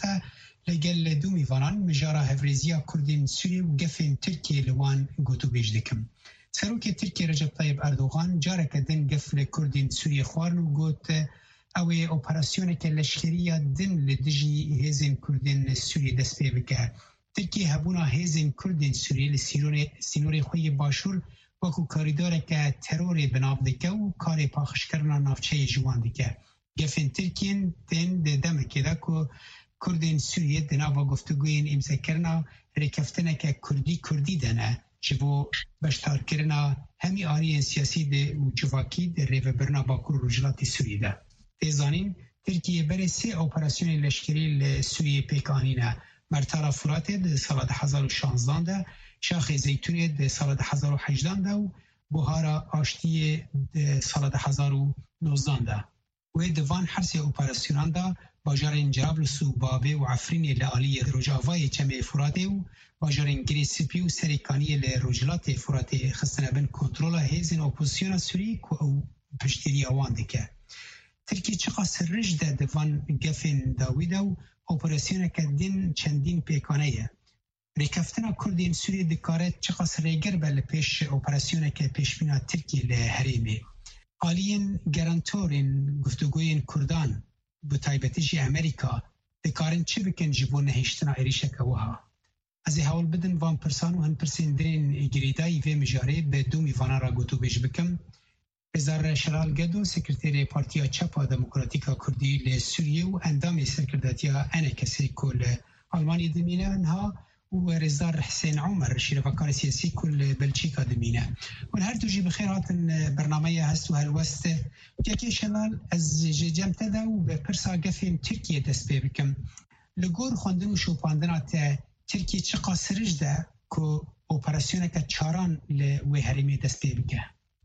لگل دو میوانان مجارا هفریزیا کردین سوری و گفین ترکیه لوان گوتو بیج دکم. سروک ترکیه رجب طیب اردوغان جارک دن گفل کردین سوری خوارن و گوت اوی اپراسیون که لشکریه دن لدجی هزین کردین سوری دست پی بکه. ترکیه هبونا هزین کردین سوری لسینور خوی باشور وکو کاریداره که ترور بناف دکه و کار پاخش کرنا نافچه جوان دکه. گفین ترکیه دن دمکه ده که کردین سوریه دناوا گفتگوین امضا کرنا رکفتنه که کردی کردی دنه جبو بشتار کرنا همی آری سیاسی ده و جواکی ده ریو برنا باکور رجلات سوریه ده. تیزانین ترکیه بره سه اپراسیون لشکری لسوریه پیکانینه مرتارا فراته ده سال هزار و شانزده ده شاخ زیتونه ده سال هزار و هجده ده و بوهارا آشتی ده سال هزار و نوزده ده. و دوان هر سه اپراسیونان ده باجارین جرابلس و بابه و عفرین لعالی روجاوای چمه فراته و باجارین گریسپی و سریکانی لروجلات فراته خستنه بین کنترولا هیزین اپوزیسیون سوری که او پشتیری آوان دکه. ترکیه چقا سرش ده دوان گفین داویده و اپراسیون که دین چندین پیکانه ریکفتنا کردین سوری دکاره چقا سریگر بل پیش اپراسیون که پیش بینا ترکیه لحریمه. آلین گرانتورین گفتگوین کردان به تایبتیجی امریکا دکارن چه بکن جبون نهشتنا ایریشه که وها. از حال بدن وان پرسان و هن پرسین درین گریدایی و مجاره به دو میوانا را گوتو بیش بکم. بزار شلال گدو سکرتیر پارتیا چپا دموکراتیکا کردی لسوریه و اندام سرکرداتیا انه کسی کل آلمانی دمینه انها و رزدار حسین عمر شیرفکار سیاسی کل بلچیکا دمینه و هر دوجی بخیر هاتن برنامه هست و هلوست یکی شلال از جمته ده و به پرسا گفیم ترکیه دست بی بکم لگور خوندن و شوپاندنات ترکیه چه قاسرش ده که اپراسیونه که چاران لوی حریمی دست بی بکه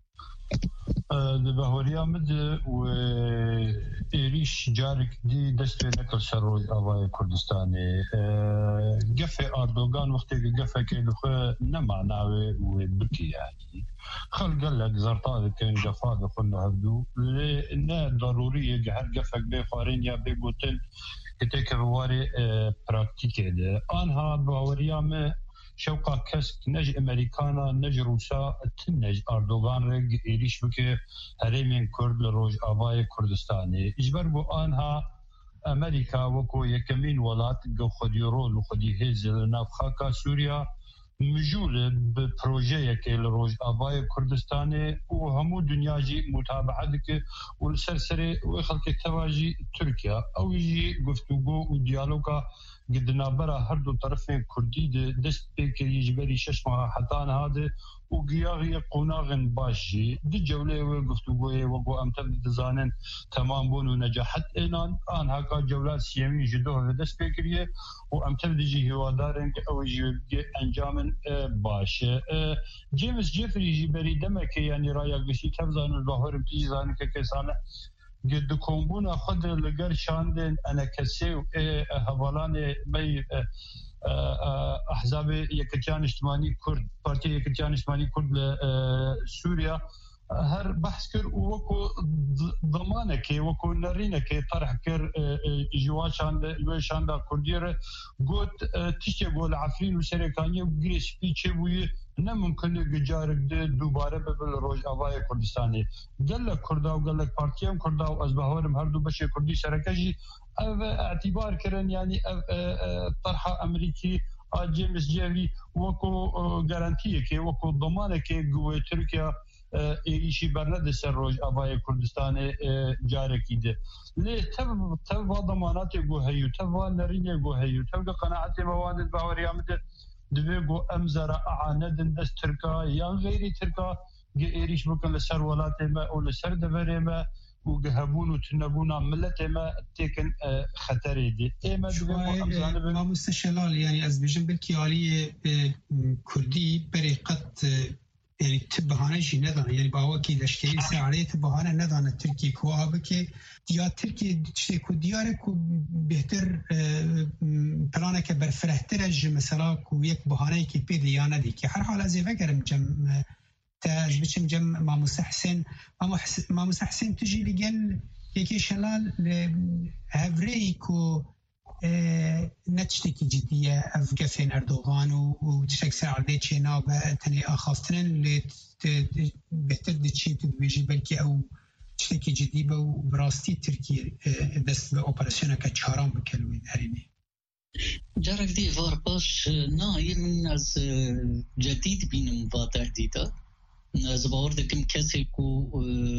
دبهوریا مد و ایریش جارک دی دست نکل سروی آوای کردستانی گفه اردوغان وقتی که گفه که دخواه نمعناوه و بکی یعنی خلق لك زرطات كان جفاء دخلنا هبدو لا ضرورية جهر جفك بخارين يا بيقولن كتك بواري براكتيكي ده أنها بوريام شوقا كسك نج أمريكانا نج روسا تنج أردوغان رج إيريش بك هرمين كرد لروج آباي كردستاني إجبر بو أنها أمريكا وكو يكمين ولات جو خدي رول وخدي هزل نافخاكا سوريا مجول ببروجه که لروج آبای کردستانه و همو دنیا جی متابعه دکه و سرسره و خلق تواجی ترکیه او جی گفتگو و دیالوگا قدنا برا هر دو طرفين كردي دست بيك يجبري ششمها حتان هذا وقياغي قناغن باشي دي جولة وقفتوغوية وقو امتب دزانن تمام بون ونجاحت اينان آن هكا جولات سيامي جدوه دست بيكريه وامتب دي هوادارن او يجي انجامن باشه جيمس جيفري جبري دمك يعني رايا قشي تبزان الظهور بتيجي زانك كيسانه قد كومبونا خد لقر شاندن انا كسي هبالان بي احزاب يكتيان اجتماعي كرد بارتي يكتيان اجتماعي كرد لسوريا هر بحث كر وكو ضمانك وكو نرينك طرح كر جواشان لوشان دا كردير قلت تشتي قول عفرين وشركانيه وجريس بيتشي نه ممکن گجارک ده دوباره به روز آوای کردستانی گل کردا و گل پارتیم کردا و از بهارم هر دو بشه کردی سرکشی او اعتبار کردن یعنی طرح امریکی جیمز جیوی وکو گارانتیه که وکو ضمانه که قوه ترکیا ایشی برنده سر روز آبای کردستان جارکی ده لی تب تب ضمانات گوهیو تب نرینه گوهیو تب قناعت مواد باوری آمده دویگو امزر اعاندن دست ترکا یا غیری ترکا ایریش بکن لسر ولات ما او لسر دبره ما و گهبون و تنبون ملت ما تکن خطری دی ایما دویگو امزانه ما مستشلال یعنی از بیجن بلکی آلی کردی بریقت یعنی تبهانه جی ندانه یعنی باوا کی لشکری سعالی تبهانه ندانه ترکی کو آبه که یا ترکی چه کو دیاره کو بهتر پلانه که برفرهتر اج مثلا کو یک بهانه کی پید یا ندی که هر حال از ایوه گرم جم تاج بچم جم ما مستحسن ما مستحسن تجي لقل يكي شلال هفري كو نتشتكي جدية أفقفين أردوغان وتشتك ساعة دي تشينا تاني آخافتنن اللي بهتر تشي تدويجي بلكي أو تشتكي جدية وبراستي تركي دست بأوبراسيونا كتشاران بكلوين هريني جارك دي فار باش ناي من از جديد بين مفاتح ديتا زباور دكم كسي كو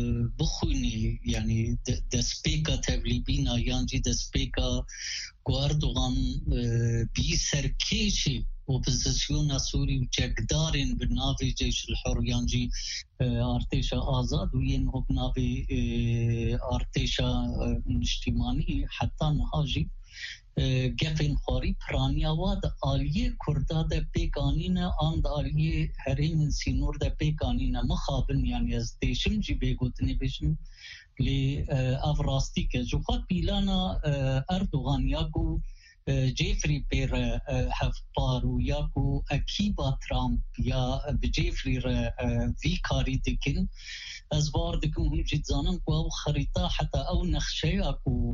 بخوني يعني دسبيكا تبليبينا يانجي دسبيكا كواردوغان بي سركيشي وبوزيسيون سوري وجقدارين بالنافي جيش الحر يانجي ارتيشا آزاد وين هو بنافي ارتيشا اجتماعي حتى نهاجي گپین خاری پرانیاواد آلیه کرده ده پیکانینه آند آلیه هرین سینور ده پیکانینه مخابن یعنی از دیشم جی بگوتنی بشم لی افراستی که جو خود پیلانا اردوغان یاکو جیفری پیر هفپارو یاکو اکیبا ترامپ یا بجیفری وی کاری دکن از بار دکم هم جید زانم کو او خریطه حتی او نخشه اکو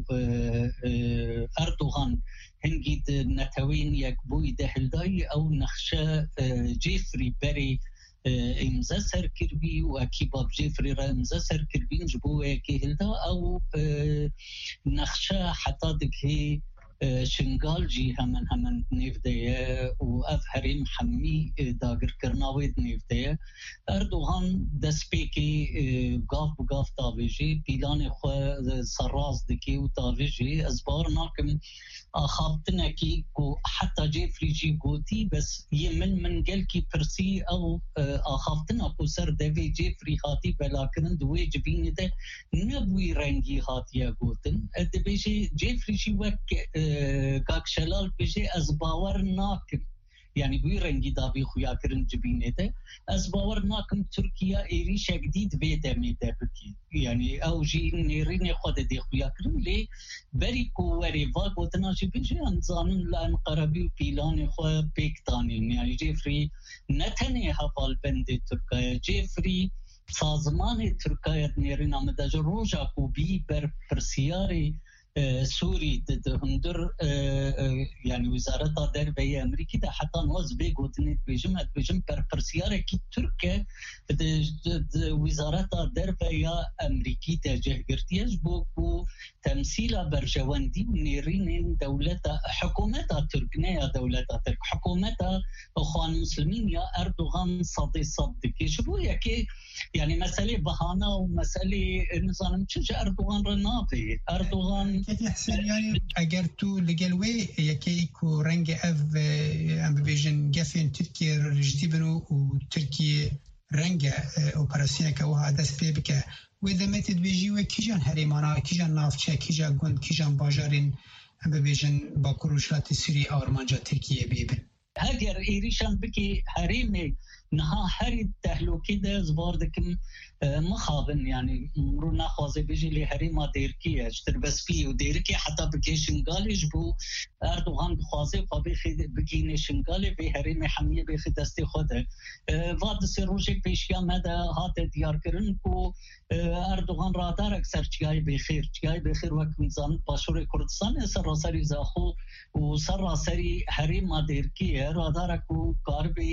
اردوغان هنگید نتوین یک بوی دهلدای او نخشه جیفری بری امزا سر کربی و اکیباب جیفری را امزا سر کربی نجبو اکی هلدا او نخشه حتی دکی شنگال جی همن همن نیفته و اف حریم حمی داگر کرناوید نیفته اردوغان دست پیکی گاف بگاف تاویجی پیلان خو سراز دکی و تاویجی از بار ناکم آخابتنا کی کو حتی جیفری جی گوتی بس یه من من گل کی پرسی او آخابتنا کو سر دوی جیفری خاطی بلا کرن دوی جبینی ده نبوی رنگی خاطی گوتن ادبیجی جیفری جی وک کاک شلال بجي از باور ناكم يعني بوي رنگي دابي خويا كرن جبينه ده از باور ناكم تركيا ايريش جديد بيده ميده بكي يعني او جي نيرين خود دي خويا كرن لي بريكو وري واغوتنا جي بيجي انزانن لان قربي بيلان خو بيكتانين يعني جيفري نتني حوال بند تركيا جيفري سازمان تركيا نيرين امداج روجا کو بي بر پرسياري سوري هندر يعني وزارة دربية أمريكا ده حتى نواز بيجوتني بيجم بيجم برسيارة كي تركيا وزارة دربية أمريكا تجاه قرتياج بو تمثيل برجواندي ونيرين دولة حكومة تركيا دولة ترك حكومة أخوان مسلمين يا أردوغان صدي صدق شو يكي يعني مسألة بهانة ومسألة نظام تشج أردوغان رنافي أردوغان كيف حسن يعني اگر تو لگلوی یکی کو رنگ اف ام بيجن گفن ترکیه رجدی بنو و ترکیه رنگ اپراسیون که وها دست پی بکه و دمت بيجي و کیجان هریمانا کیجان نافچه کیجان گند کیجان باجارین ام بيجن با کروشلات سوری آرمانجا ترکیه بیبن اگر ایریشان بکی حریمی نها هری تهلوکی ده زواردکم مخابن يعني مرونا خوازي بيجي لي هريما ديركي اشتر بس فيه وديركي حتى بكي شنغالي جبو اردوغان خوازي فبيخي بكي شنغالي بي هريما حميه بيخي دستي خوده واد سروجي بيشيا مدى هات ديار كرن كو اردوغان رادار اكثر چياي بخير چياي بخير وقت نظام باشور كردستان سراسري زاخو و سراسري هريما ديركي رادار كو كاربي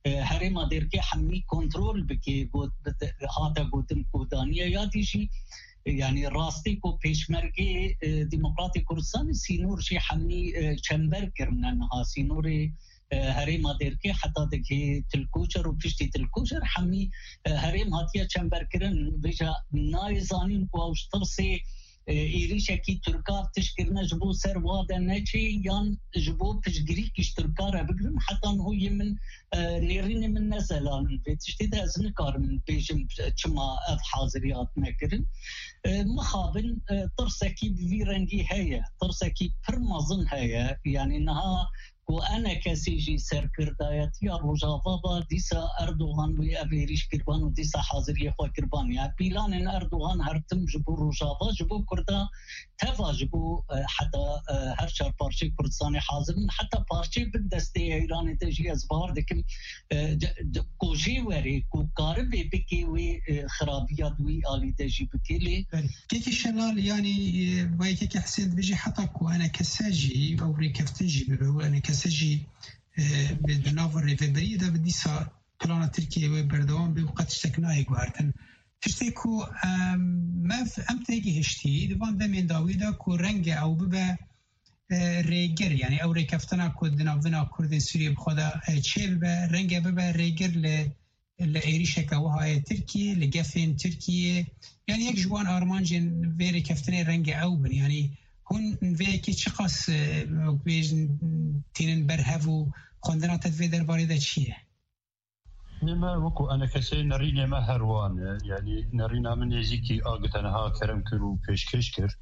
هرما دركي حمي كنترول بكي قوت هذا قوتن كودانية يادي شي يعني راستي كو بيشمركي ديمقراطي كردستان سينور شي حمي چمبر كرننها سينوري هرما دركي حتى دكي تلكوشر وبشتي تلكوشر حمي هرم هاتيا چمبر كرن بيجا نايزانين كواوش ترسي ایریشکی ترکار تشکرنا جبو سر واده نچی یان جبو پشگری کش ترکاره بگرن حتی هوی من نیرین من نزلان بیتشتی ده از نکار من بیجم چما اد حاضریات نکرن مخابن ترسکی بوی رنگی هیا ترسکی پرمازن هیا یعنی نها وأنا كسيجي سر كردايات يا رجافا ديسا أردوغان ويأبيريش كربان وديسا حاضر يخوا كربان يا بيلان إن أردوغان هرتم جبو رجافا جبو كردا تفا جبو حتى هرشار بارشي كردستاني حاضر حتى بارشي بالدستي إيراني تجي أزبار دكم كوجي وري كو كاربي بكي وي خرابيات وي آلي تجي بكيلي كيف الشلال يعني بايكي حسين بيجي حتى كو أنا كساجي أو ريكفتجي بلو أنا كساجي بالنافر ريفبري ده بدي صار كلانا تركيا وبردوان بوقت اشتكناه قوارتن تشتكو ما أم تيجي هشتي دبان دمين داويدا كو رنجة أو ببا ريجر يعني أو ريكفتنا كو دنافنا كردين سوريا بخدا شيء ببا رنجة ببا ريجر ل لإيريشكا وهاي تركيا لجفين تركيا يعني يك جوان أرمانجين في ريكفتنا رنجة أو بن يعني هون في كي شخص بيجن تينن برهفو خندنات في درباري ده شيء نما وكو أنا كسي نرينا ما هروان يعني نرينا من يزيكي آقتنها كرم كرو پیش كشكر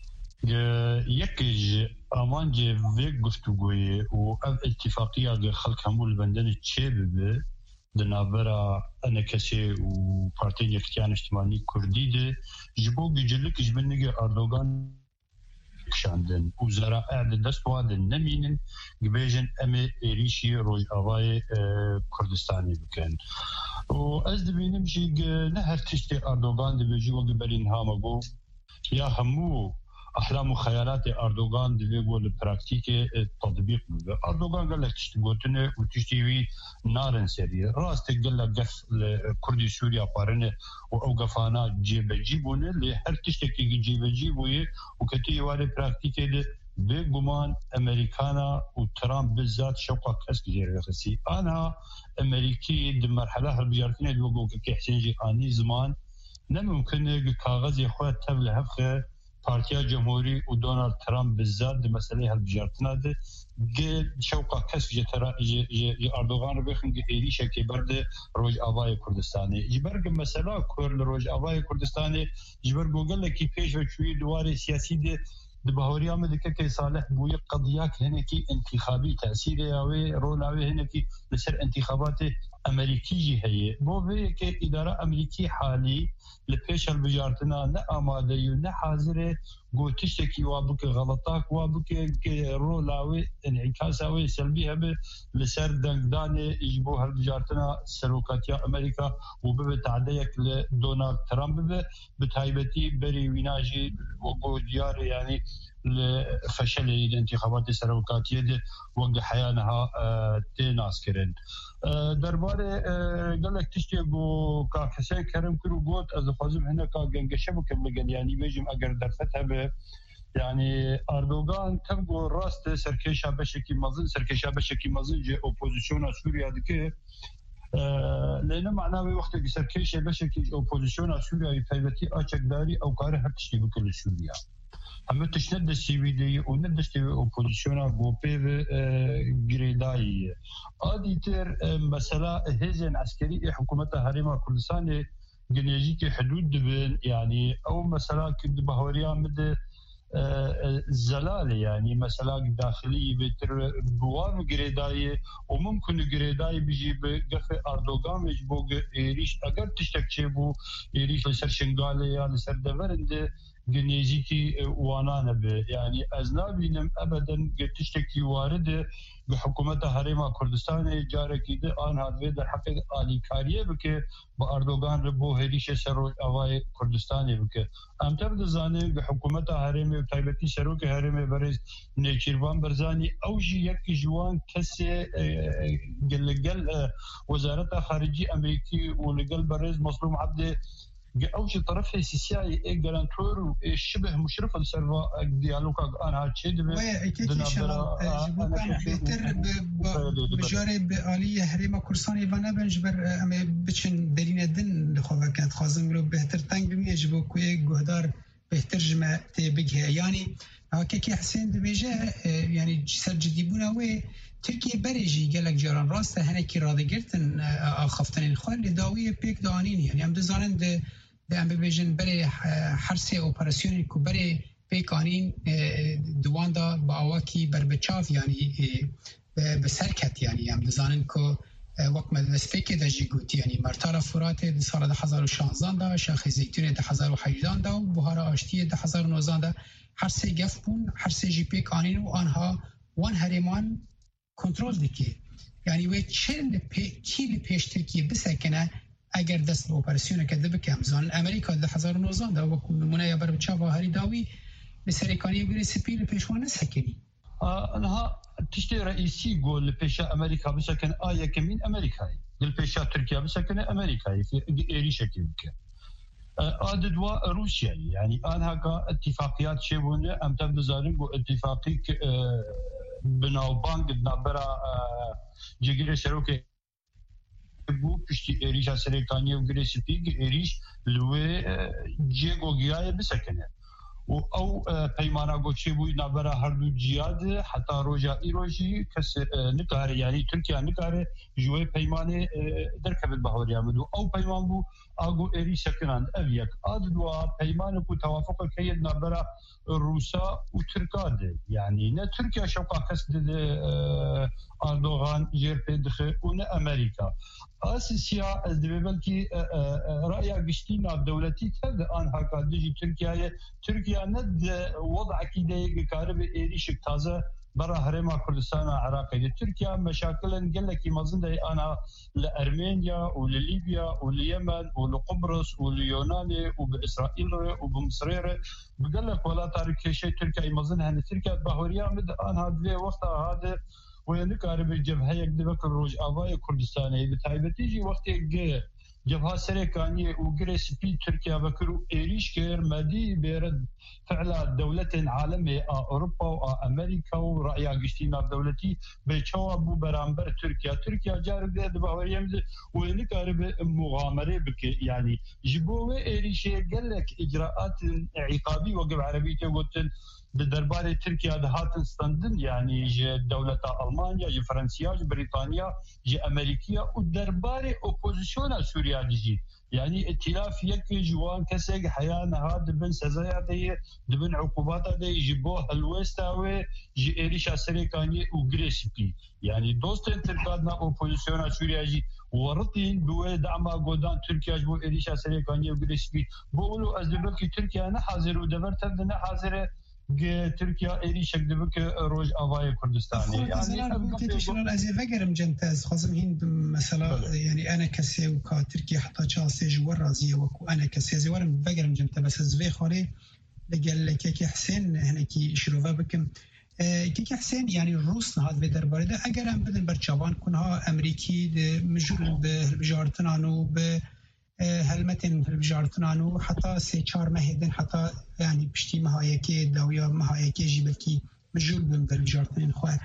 يكج أمانجي في قفتوغوي و أف اتفاقية خلق همول بندن تشيب دنابرا أنا كسي و بارتين يكتيان اجتماعي كردي ده جبو بيجلك جبننجي أردوغان كشاندن وزراء أعد دستواد نمينن جبيجن أمي إيريشي روج أواي كردستاني بكن وأز دبينم جي نهر تشتي أردوغان دبيجي وقبلين هامقو يا همو أحلام وخيالات أردوغان دبيجو البراكتيك التطبيق بي أردوغان قال لك تشتي قوتنه وتشتي نارن سرية راس تقل لك قف كردي سوريا قارنه وأوقفانا جيب جيبونه اللي هر تشتكي جيب جيبوه وكتي واري براكتيك دي بيقومان أمريكانا وترامب بالذات شوقا كسك جير يخسي أنا أمريكي دي مرحلة هالبجارتين اللي وقوك كي حسين جي آني زمان نممكن كاغذ يخوات تبل هفخه پارتیا جمهوری و دونالد ترامپ بالذات ده مسئله هالبجارتنا ده شوقا کس جترا اردوغان رو بخن ایری شکی برده روج آوای کردستانی جبرگ مسئله کرد روج آوای کردستانی جبرگ گوگل کی پیش و چوی دوار سیاسی ده ده بهوری آمده که که صالح بوی قضیه که هنکی انتخابی تأثیر یاوی رولاوی هنکی لسر انتخابات امریکی جی هیه بوی که اداره امریکی حالی لپیش البجارتنا نه آماده یو نه حاضره گوتشتکی وابک غلطاک وابک رولاوی انعکاساوی سلبی هبه لسر دنگدان اجبو هالبجارتنا سروکاتیا امریکا و به تعدیق لدونالد ترامپ به بتایبتی بری ویناجی و دیار یعنی لفشل الانتخابات السروكاتية دي وقت حيانها تناس كرن درباره قال لك تشتي بو كا حسين كرم كرو قوت از خازم هنا كا جنگشبو كمل يعني بيجم اگر درفتها به يعني اردوغان تبقو راست سركيشا بشكي مازن سركيشا بشكي مازن جي اوبوزيسيون سوريا دكي لأنه معناه وقت سركيشا بشكي اوبوزيسيون سوريا يفايدتي اچكداري او كاره هر تشتي بكل سوريا هم تشند السيفيدي وندشتي اوبوزيسيونا غوبي غريداي اديتر مثلا هزن عسكري حكومه هريمه كردستان جنيجي حدود دبن يعني او مثلا كد بهوريا مد الزلال يعني مثلا داخلي بتر بوان غريداي وممكن غريداي بيجي بقف اردوغان يجبو ريش اگر تشتكي بو ريش لسر شنغالي يا لسر دفرند جنيزيكي وانانا به يعني أزنابينم أبدا قتشتكي وارده بحكومة هريمة كردستان جاركي ده آن هادوه در حقیقت آلی کاریه بکه با اردوغان ربو هریش سروک آوای کردستانی بکه امتر دزانه بحكومة هريمة بتايبتي سروك هريمة برز نيشيربان برزاني أوجي يك جوان كسي قل قل وزارة خارجية أمريكي ولقل برز مظلوم عبد أوجي طرف السياسي جرانتور شبه مشرف السرفا ديالوكا أنا هالشيء ده دنابرا أنا بهتر بجارب آلية هريمة كرساني وانا بنجبر أما بتشن درين دن لخوا كانت خازم لو بهتر تانج بميجبو كوي جهدار بهتر جمع تبجها يعني هكذا حسين دبيجة يعني سر جديبونا وي تركيا بريجي قالك جيران راسته هناك راضي قلتن خفتن الخال لداوية بيك دانين يعني هم دزانن ده ده هم ببيجن بري حرسي اوبراسيوني كو بري بيكانين دوان دا باواكي بربچاف يعني بسركت يعني هم دزانن كو وقت مدرسفيك دا جيگوتي يعني مرتارا فرات ده سال ده هزار و شانزان دا شاخ زيتون ده هزار و حیجدان دا و بوهارا آشتی ده هزار و نوزان دا حرسي گف بون حرسي جي بيكانين و آنها وان هرمان کنترل دکی یعنی وی چند پی کی پیش ترکیه بسکنه اگر دست به اپراسیون کده بکم زان امریکا ده هزار و نوزده ده و نمونه یا بر چاوا هری داوی به سرکانی گری سپیل پیشوانه سکنی انها تشتي رئيسي قول بيشا امريكا بسكن آية كمين امريكاي قل بيشا تركيا بسكن امريكاي في ايري شكل بك عدد روسيا يعني انها اتفاقيات شبونه ام تبدو زارين اتفاقي بناو بانك نابرا جيجري سروكي بو پشتی ایریش سرکانی و گریسی پیگ ایریش لوی جیگو گیای بسکنه و او پیمانا گوچه بوی نابرا هر دو جیاد حتی روژا ایروژی کس نکاره یعنی ترکیه نکاره جوی پیمانه درکبت بحوری آمدو او پیمان بو آگو ایری سکنند اویک آدد و پیمان کو توافق کهید نابرا روسا و ترکاده يعني نه تركيا شوقا كسد اردوغان جير بيدخه ون امريكا اساسيا ازدبلكي رايا قشتينا دولتي تد ان هكا دجي تركيا تركيا ند وضع كده قارب ايريش تازه برا هرما كردستان عراقي تركيا مشاكل قال لك مازن انا لارمينيا ولليبيا ولليمن ولقبرص وليونان وباسرائيل وبمصر بقول لك ولا تارك شيء تركيا مازن هن تركيا بهوريا مد انا هذا وقت هذا وينك عرب الجبهه يقدبك الروج اباي كردستان بتايبتيجي وقت جبهه سركانيه وجريس بي تركيا بكرو ايريش كير مدي بيرد فعلا دولة عالمية اوروبا وامريكا ورأيها قشتينا دولتي بيتشوا بو برامبر تركيا تركيا جارب ده بهوريا وينك عرب مغامره بك يعني جبوه ايريش قال لك اجراءات عقابي وقف عربي تقول بدربار تركيا دهات ستاندن يعني جي دولة ألمانيا جي فرنسيا جي بريطانيا جي أمريكيا ودربار أوبوزيسيون سوريا جي يعني ائتلاف يك جوان كسيق حيانا هاد بن سزايا دي دبن عقوبات دي جيبوه الويستاوي جي إيريشا سريكاني وغريسبي يعني دوستين تركادنا أوبوزيسيون سوريا جي ورطين بوي دعما قودان تركيا جبو إيريشا سريكاني وغريسبي بقولوا أزدبكي تركيا نحاضر ودبرتر نحاضر تركيا ايري شكل بك روج اواي كردستاني يعني كيشنال ازي فكرم جنتاز خاصم هند مثلا يعني انا كسي وكا تركيا حتى تشاسي جوار رازيه وكو انا كسي زي ورم فكرم جنتا بس زوي خوري لقال كيكي حسين هناكي شروفا بكم كيكي حسين يعني الروس هذا بدرباري ده اگر هم بدن برچوان كنها امريكي مجرد بجارتنانو ب هلمتن بجارتنانو حتى سي چار مهدن حتى يعني بشتي مهايكي داويا مهايكي جيبلكي مجول بن بجارتنين خواه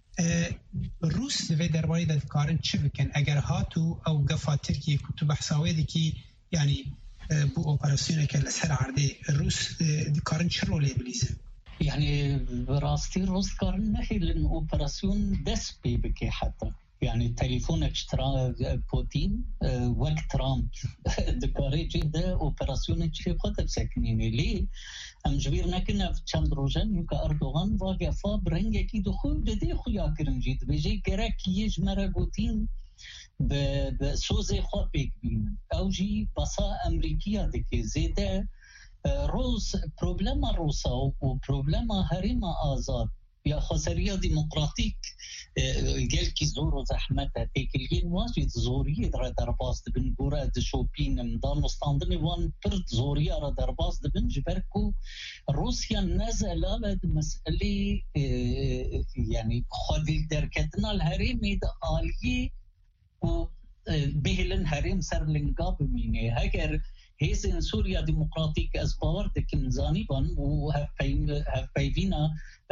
الروس في درباري ده كارن چه بكن اگر هاتو او قفا تركي كتو بحثاوه دي كي يعني بو اوپراسيونه كه لسر عرضي الروس كارن چه رولي بليزه يعني براستي الروس كارن نحي لن اوپراسيون دس بي بكي حتى يعني تليفون اشترى بوتين وقت ترامب دكاري جدا اوبراسيون تشي خاطر ساكنين ليه ام جبيرنا كنا في چند روزن يوكا اردوغان واقفا برنگه كي دخول ددي خويا كرن جيد بيجي كراك يجمرا بوتين بسوزي خوا بيك بين او جي بصا امريكيه دكي زيده روس پروبلم روسا و پروبلم هریم آزاد یا خسریا ديمقراطيك قال كي زور زحمتها تيكلين واجد زورية در باز دبن بورا دشوبين مدان مستاندني وان برد زورية را در باز دبن جبركو روسيا نزل على مسألة يعني خدي دركتنا الهريمي دا آلية و بهلن هريم سر لنقاب ميني هكر هيزن سوريا ديمقراطيك أسبار دكن زانبان وهفايفينا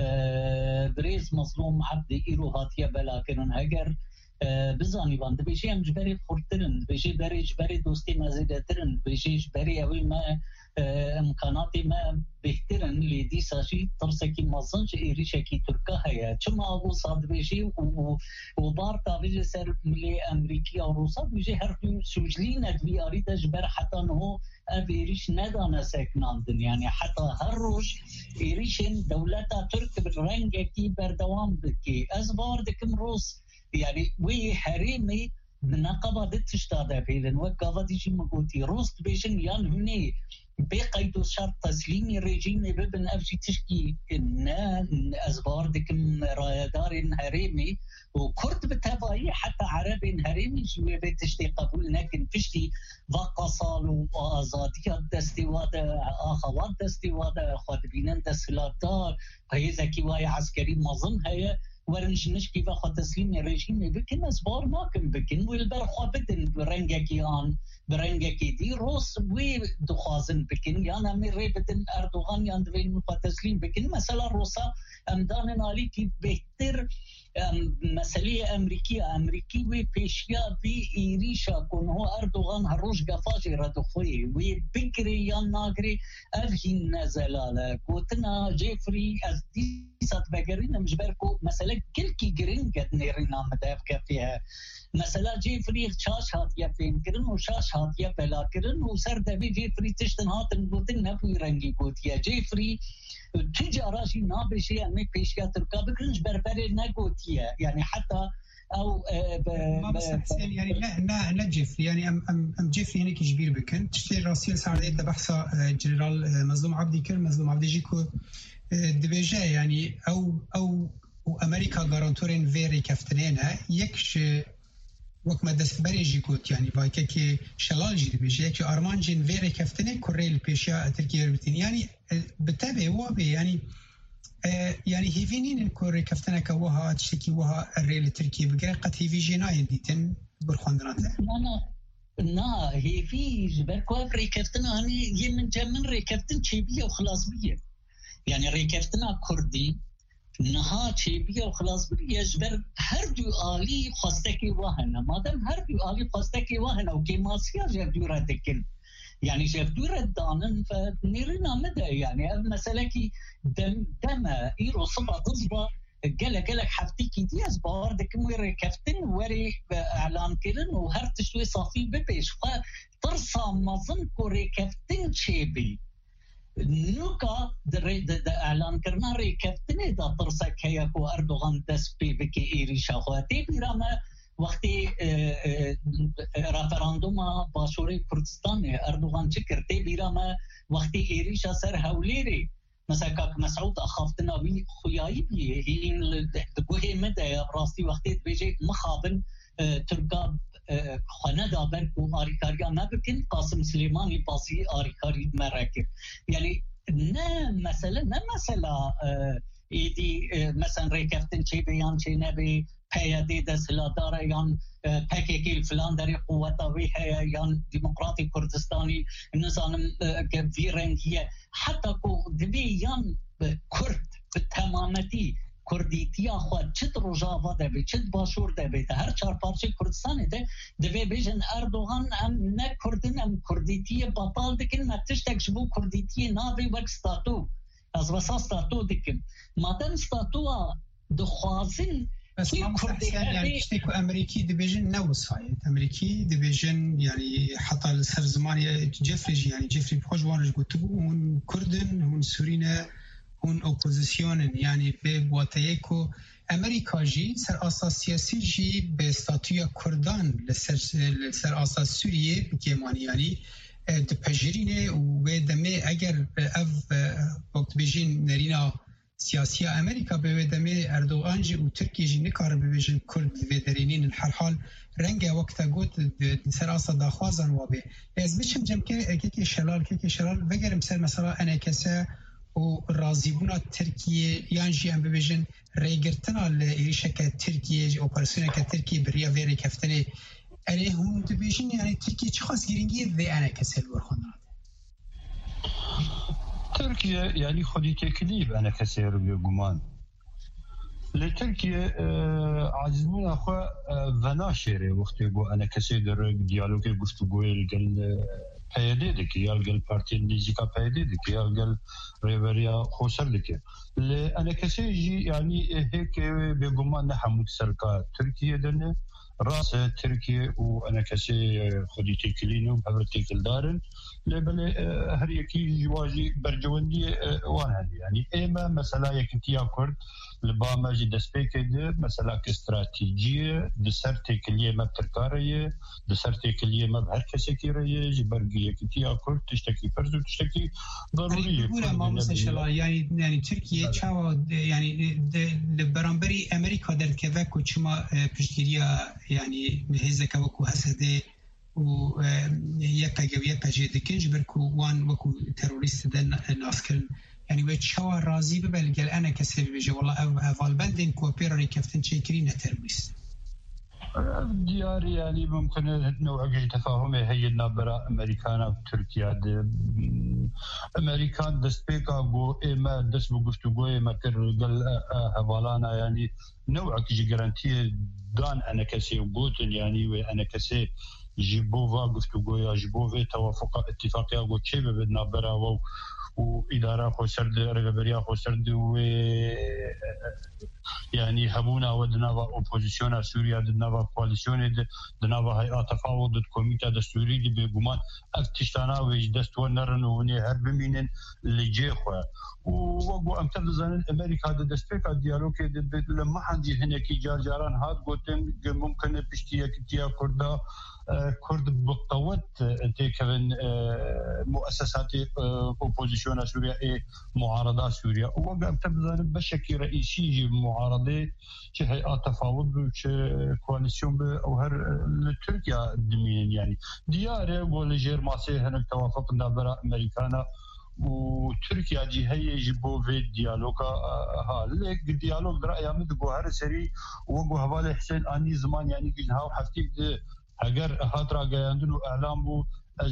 بريز مظلوم عبد إيرو هاتيا بلاكرن هجر بزانبان دبيجي هم جبري خورترن بيجي بري جبري دوستي مازيدترن بيجي جبري أوي ما امكاناتي ما بهترن لدي ساشي ترسكي مازنج إيريشكي تركا هيا چما أبو صاد بيجي وبار تابيجي سر ملي أمريكي أو روسا بيجي هر سوجلين أدوي أريد جبر حتى أنه أبيريش ندانا ساكناندن يعني حتى هر روش إيريشن دولتا ترك بالرنجكي بردوام بكي أزبار دكم روس يعني وي حريمي بنقبة دتشتاده فيلن وقفة ديجي مقوتي روست بيشن يان هني بقيدو شرط تسليمي ريجيم ببن أفجي تشكي إن أزبار دكم رايدار هريمي وكرد بتابعي حتى عربي هريمي جوي بتشتي قبول لكن فشتي وقصال وآزادية دستي وادا آخوات دستي وادا خادبينان دستلات دار هي ذكي واي عسكري مظن هي ورنش نشكي فخو تسليم الرجيم بكن أسبار ماكن بكن والبرخوا بدن برنجكي آن برنجكي دي روس وي دخوازن بكن يعني أمي ريبتن أردوغان ياندوين مخو تسليم بكن مثلا روسا أمدان عليكي بهتر مسئله أمريكية أمريكي وي بيشيا بي إيريشا كون هو أردوغان هروش قفاجي ردخوي وي بكري يان ناقري أفهين نزلالا قوتنا جيفري أز ديسات بقرين مجبركو مسألة كلكي قرين قد نيرنا مدافكا فيها مسألة جيفري شاش هاتيا فين كرن وشاش هاتيا بلا كرن وسر دبي جيفري تشتن هاتن قوتن نبوي رنگي قوتيا جيفري تجاراشي نابشي أمي بيشيا تركا بكرنش بربري نقوتيا يعني حتى او ما بس حسين يعني لا لا لا جيفري يعني ام ام ام جيفري هناك كبير بكن تشتري راسيل سعودية بحثة جنرال مظلوم عبدي كر مظلوم عبدي جيكو دبيجا يعني او او وامريكا غارانتورين فيري كفتنينها يكش وقت ما دست بري جيكوت يعني بايكا كي شلال جي دبيجا يكش ارمان جين فيري كفتني كوريل بيشيا تركيا بتين يعني بتابع وابي يعني يعني هيفينين الكوري كفتنا كوها تشتكي وها الريل التركي بقرا قد هيفي جيناين ديتن برخواندناته لا لا لا هيفي جبر كواب ريكفتنا هني يمن جمن ريكفتن شيبية وخلاص بيه يعني ريكفتنا كردي نها شيبية وخلاص بيه جبر هر دو آلي خواستكي واهنا مادام هر دو آلي خواستكي واهنا وكيماسيا جبدو ردكن يعني شفتوا ردانن فنيرنا مدى يعني مثلا كي دم دم إيرو صبا ضزبا قال قالك حفتيكي دي أسبار دكم ويري كفتن ويري إعلان كرن وهرتشوي صافي ببيش فترصى مظن كوري كفتن شيبي نوكا در إعلان كرنا ري كفتن دا ترصى كيكو أردوغان دسبي بكي إيري شاخواتي بيراما وقتی رفراندوم باشوری کردستان اردوغان چه کرده بیرام وقتی ایریشا سر هولیری مثلا که مسعود اخافتنا وی خویایی بیه این دگوه مده راستی وقتی بیجه مخابن ترکا خانه دابر کو آریکاریا نبکن قاسم سلیمانی باسی آریکاری مرکب یعنی نه مثلا نه مثلا ایدی مثلا ریکفتن چه بیان چه نبی پیاده دستلادار یان پکیکی فلان داری قوتاوی هیا یان ديمقراطي کردستانی نظام که ویرنگیه حتی که دوی یان کرد به تمامتی کردیتیا خود چت روژاوا دبی چت باشور دبی هر چهار پارچه کردستانی ده دوی بیشن اردوغان هم نه کردن هم کردیتی باطال دکن متشتک شبو کردیتی نابی وک ستاتو از وسا ستاتو دکن مادم ستاتو دخوازن بس ما مستحسن يعني تشتكوا أمريكي ديفيجن نوصفاية أمريكي ديفيجن يعني حتى السر زمان جيفري يعني جيفري بخوش وانش قلت هون كردن هون سورينا هون أوبوزيسيون يعني بواتيكو أمريكا جي سر أساس سياسي جي بستاتويا كردان لسر لسر أساس سوريا بكيمان يعني دپجرینه و دمه اگر اف وقت بیجین نرینا سیاسی امریکا به دمه اردوغان جی و ترکیه جی نکار بیجین کرد و درینین الحال حال رنگ وقت گوت سر اصلا داخوازن وابه از بچم جم که که شلال که شلال وگرم سر مثلا انا کسا و راضیبونا ترکیه یان جی ام بیجین ریگرتنا لیریشه که ترکیه اپراسیون که ترکیه بریا ویری کفتنه اله هم دبیجین یعنی ترکیه چه خاص گیرینگی و انا کسا الورخونا تركيا يعني خدي تكليف أنا كسير بيقومان لتركيا عزمون أخو فناشرة وقت يقول أنا كسير در ديالوج قفتو قوي قال پایده دکی یا قال پارتی نیزیکا پایده دکی یا قال ریوریا خوشر دکی ل أنا كسير جي يعني هيك بيقومان نحمد سرقة تركيا دنه راس تركيا وأنا كسي خدي تكلينو بحبر تكل دارن لبل هر يكي جواجي برجوندي وان يعني إما مثلا يكتيا كرد لباما جي دسبيك ده مثلا كاستراتيجية دسر تكلية ما بتركارية دسر تكلية ما بهر كسي كيرية جي برجي يكتيا كرد تشتكي فرزو تشتكي ضرورية بقول ما مثلا يعني يعني تركيا شاو يعني لبرامبري أمريكا در كذاك وشما بشكيريا يعني هزك وكو هسده و يكا جو يكا جيد كنج بركو وان وكو تيروريست دن ناسكرن يعني ويتشاوا رازي ببلغل انا كسبب بيجي والله افال بندين كوبيراني كفتن شيكرين تيروريست دياري يعني ممكن نوع تفاهم هي النابرة أمريكانا وتركيا أمريكان دسبيكا جو إما دس بقفتو جو إما كرقل هفالانا يعني نوع كيجي جرانتيه دان أنا كسي وقوتن يعني وأنا كسي جيبوفا قفتو جو يا جيبوفا توافق اتفاقيا جو تشيبه بالنابرة و وإدارة خوشرد رغبريا خوشرد و يعني همونا ودناوا اوبوزيسيون سوريا دناوا كواليسيون دناوا هيئات تفاوض الكوميتا الدستوري دي بيغمان افتشتانا وجدستو نرن وني هرب منين لجيخو ووقو امتد زان امريكا دستيكا ديالوج لما عندي هناك جارجاران هاد قلتن ممكن بشتيا كتيا كردا كرد بقوت تكون مؤسسات اوبوزيسيون سوريا معارضه سوريا ووقو امتد زان بشكل رئيسي معارضه هيئات تفاوض كواليسيون او هر تركيا دمين يعني ديار والجير ماسي هناك توافق نابرا امريكانا وتركيا جي هي يجيبوا في ديالوجا ها ليك ديالوج رأي مد جوهر سري وجو هوالي حسين اني زمان يعني جنها وحفتيك اگر هاترا جايندن اعلام بو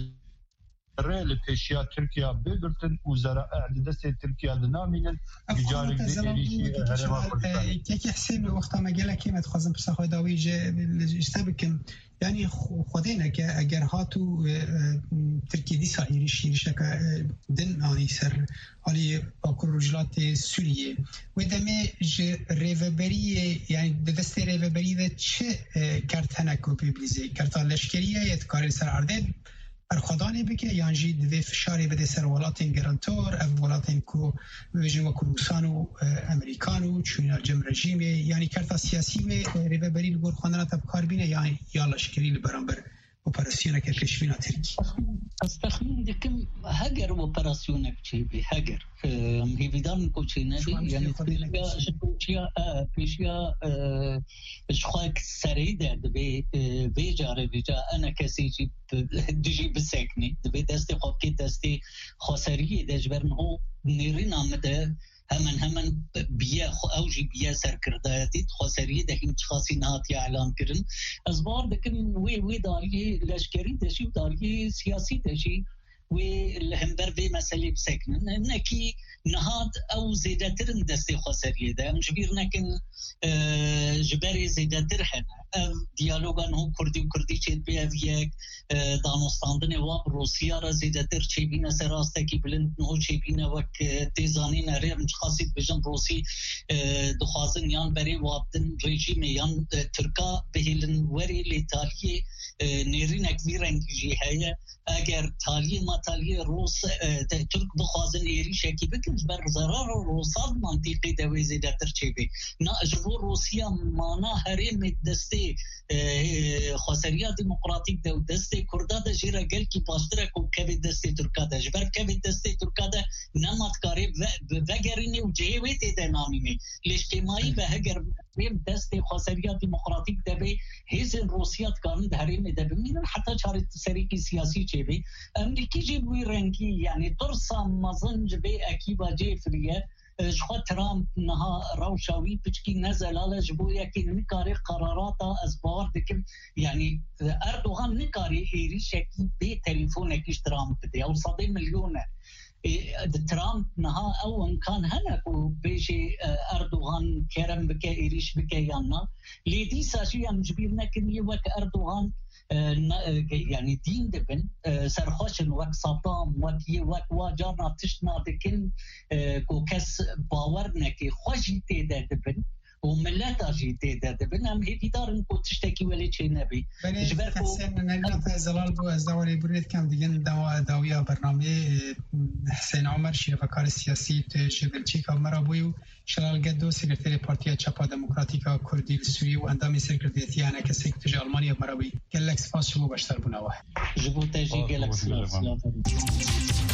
ريل بيشيا تركيا بيدرتن وزراء اعدادست تركيا دنامين بجارك ديريشي هرما كي حسين وقت ما قال لك ما تخزن بس خو داويج استبكم يعني خدينا اگر هاتو تركيا دي سايري شيرشك دن اني سر علي باكر رجلات سوريه ودمه ريفبريه يعني دست ريفبريه چه كارتنا كوبيبليزي كارتا لشكريه يتكار سر اردن ارخدانی بکه یعنی جید و فشاری بده سر ولاتین گرانتور اف ولاتین کو ویژن و کروسان و امریکان و چون الجم رژیم یعنی کرتا سیاسی و ریبری لگور خواندن تب کاربینه یعنی یا لشکری لبرانبر اپراسیون که پیشبینا ترکی استخدم دکم هگر اپراسیون که به هگر هیویدان کوچی ندی یعنی پیشیا پیشیا شخاک سری درد به ویجاره ویجا انا کسی چی دیجی بسکنی به دستی خواب که دستی خسری دجبرن هو نیرین آمده همن همن بیا خو اوجی بیا سرکردایتی خسری دهیم خاصی نهاتی اعلام کردن از بار دکن وی وی داری لشکری دشی و داری سیاسی دشی و الهمبر في مسألة بسكن إنكي نهاد أو زيادة ترن دستي خسرية ده مش بير لكن جبري زيادة ترهن ديالوغان هو كردي وكردي شيء بيافيك دانستاندن واب روسيا را زيادة تر شيء بينا سراسته كي بلند نهو شيء بينا وك تيزانين هري مش خاصيت بجن روسي دخوازن يان بري وابدن ريجيم يان تركا بهلن وري لإيطاليا نيرين كبيرة جهية اگر تالی ما تالی روس ترک بخوازن ایری شکی بکنج بر ضرر روساد منطقی دوی زیده تر چی بی نا اجبور روسیا مانا هریم دسته دستی خسریات دموکراتیک ده و دستی کرده ده جیره گل کی پاستره کو که دستی ترکا ده جبر که دستی ترکا ده نمات کاری وگرینی و جهوی تیده نامیمی الاجتماعی به هگر بیم دستی خسریات دموکراتیک ده به هیزن روسیات کارن دهریم ده بمینن حتی چاری سریکی سیاسی چه بی امریکی جی بوی رنگی یعنی ترسا مزنج به اکیبا جیفریه جخوا ترامپ نها روشاوی پچکی نزلاله جبو یکی نکاری قراراتا از باور دکم یعنی اردوغان نکاری ایری شکی به تلیفون اکیش ترامپ ده او صده میلیونه ترامپ نها او امکان هنکو بیشی اردوغان کرم بکه ایریش بکه یانا لیدی ساشی هم جبیر نکنی وک اردوغان يعني دين دبن سرخوشن وقت صدام وقت وقت واجرنا تشنا دكن كوكس باورنكي خوشي تيدا دبن وملات اجي تيدا دبن هم هيدي دارن كو تشتكي ولا شيء نبي جبركو حسين نقطة زلال بو از دوري بريد كم ديجن دوا داوية برنامج حسين عمر شيفكار السياسي شغلتشي كامرا بويو شلال قدو سكرتيري بارتيا تشابا ديمقراطيكا كردي السوري واندامي سكرتيري انا كسكرتير المانيا مروي قال لك سباس شبو بشتر بنواه جبو تاجي قال لك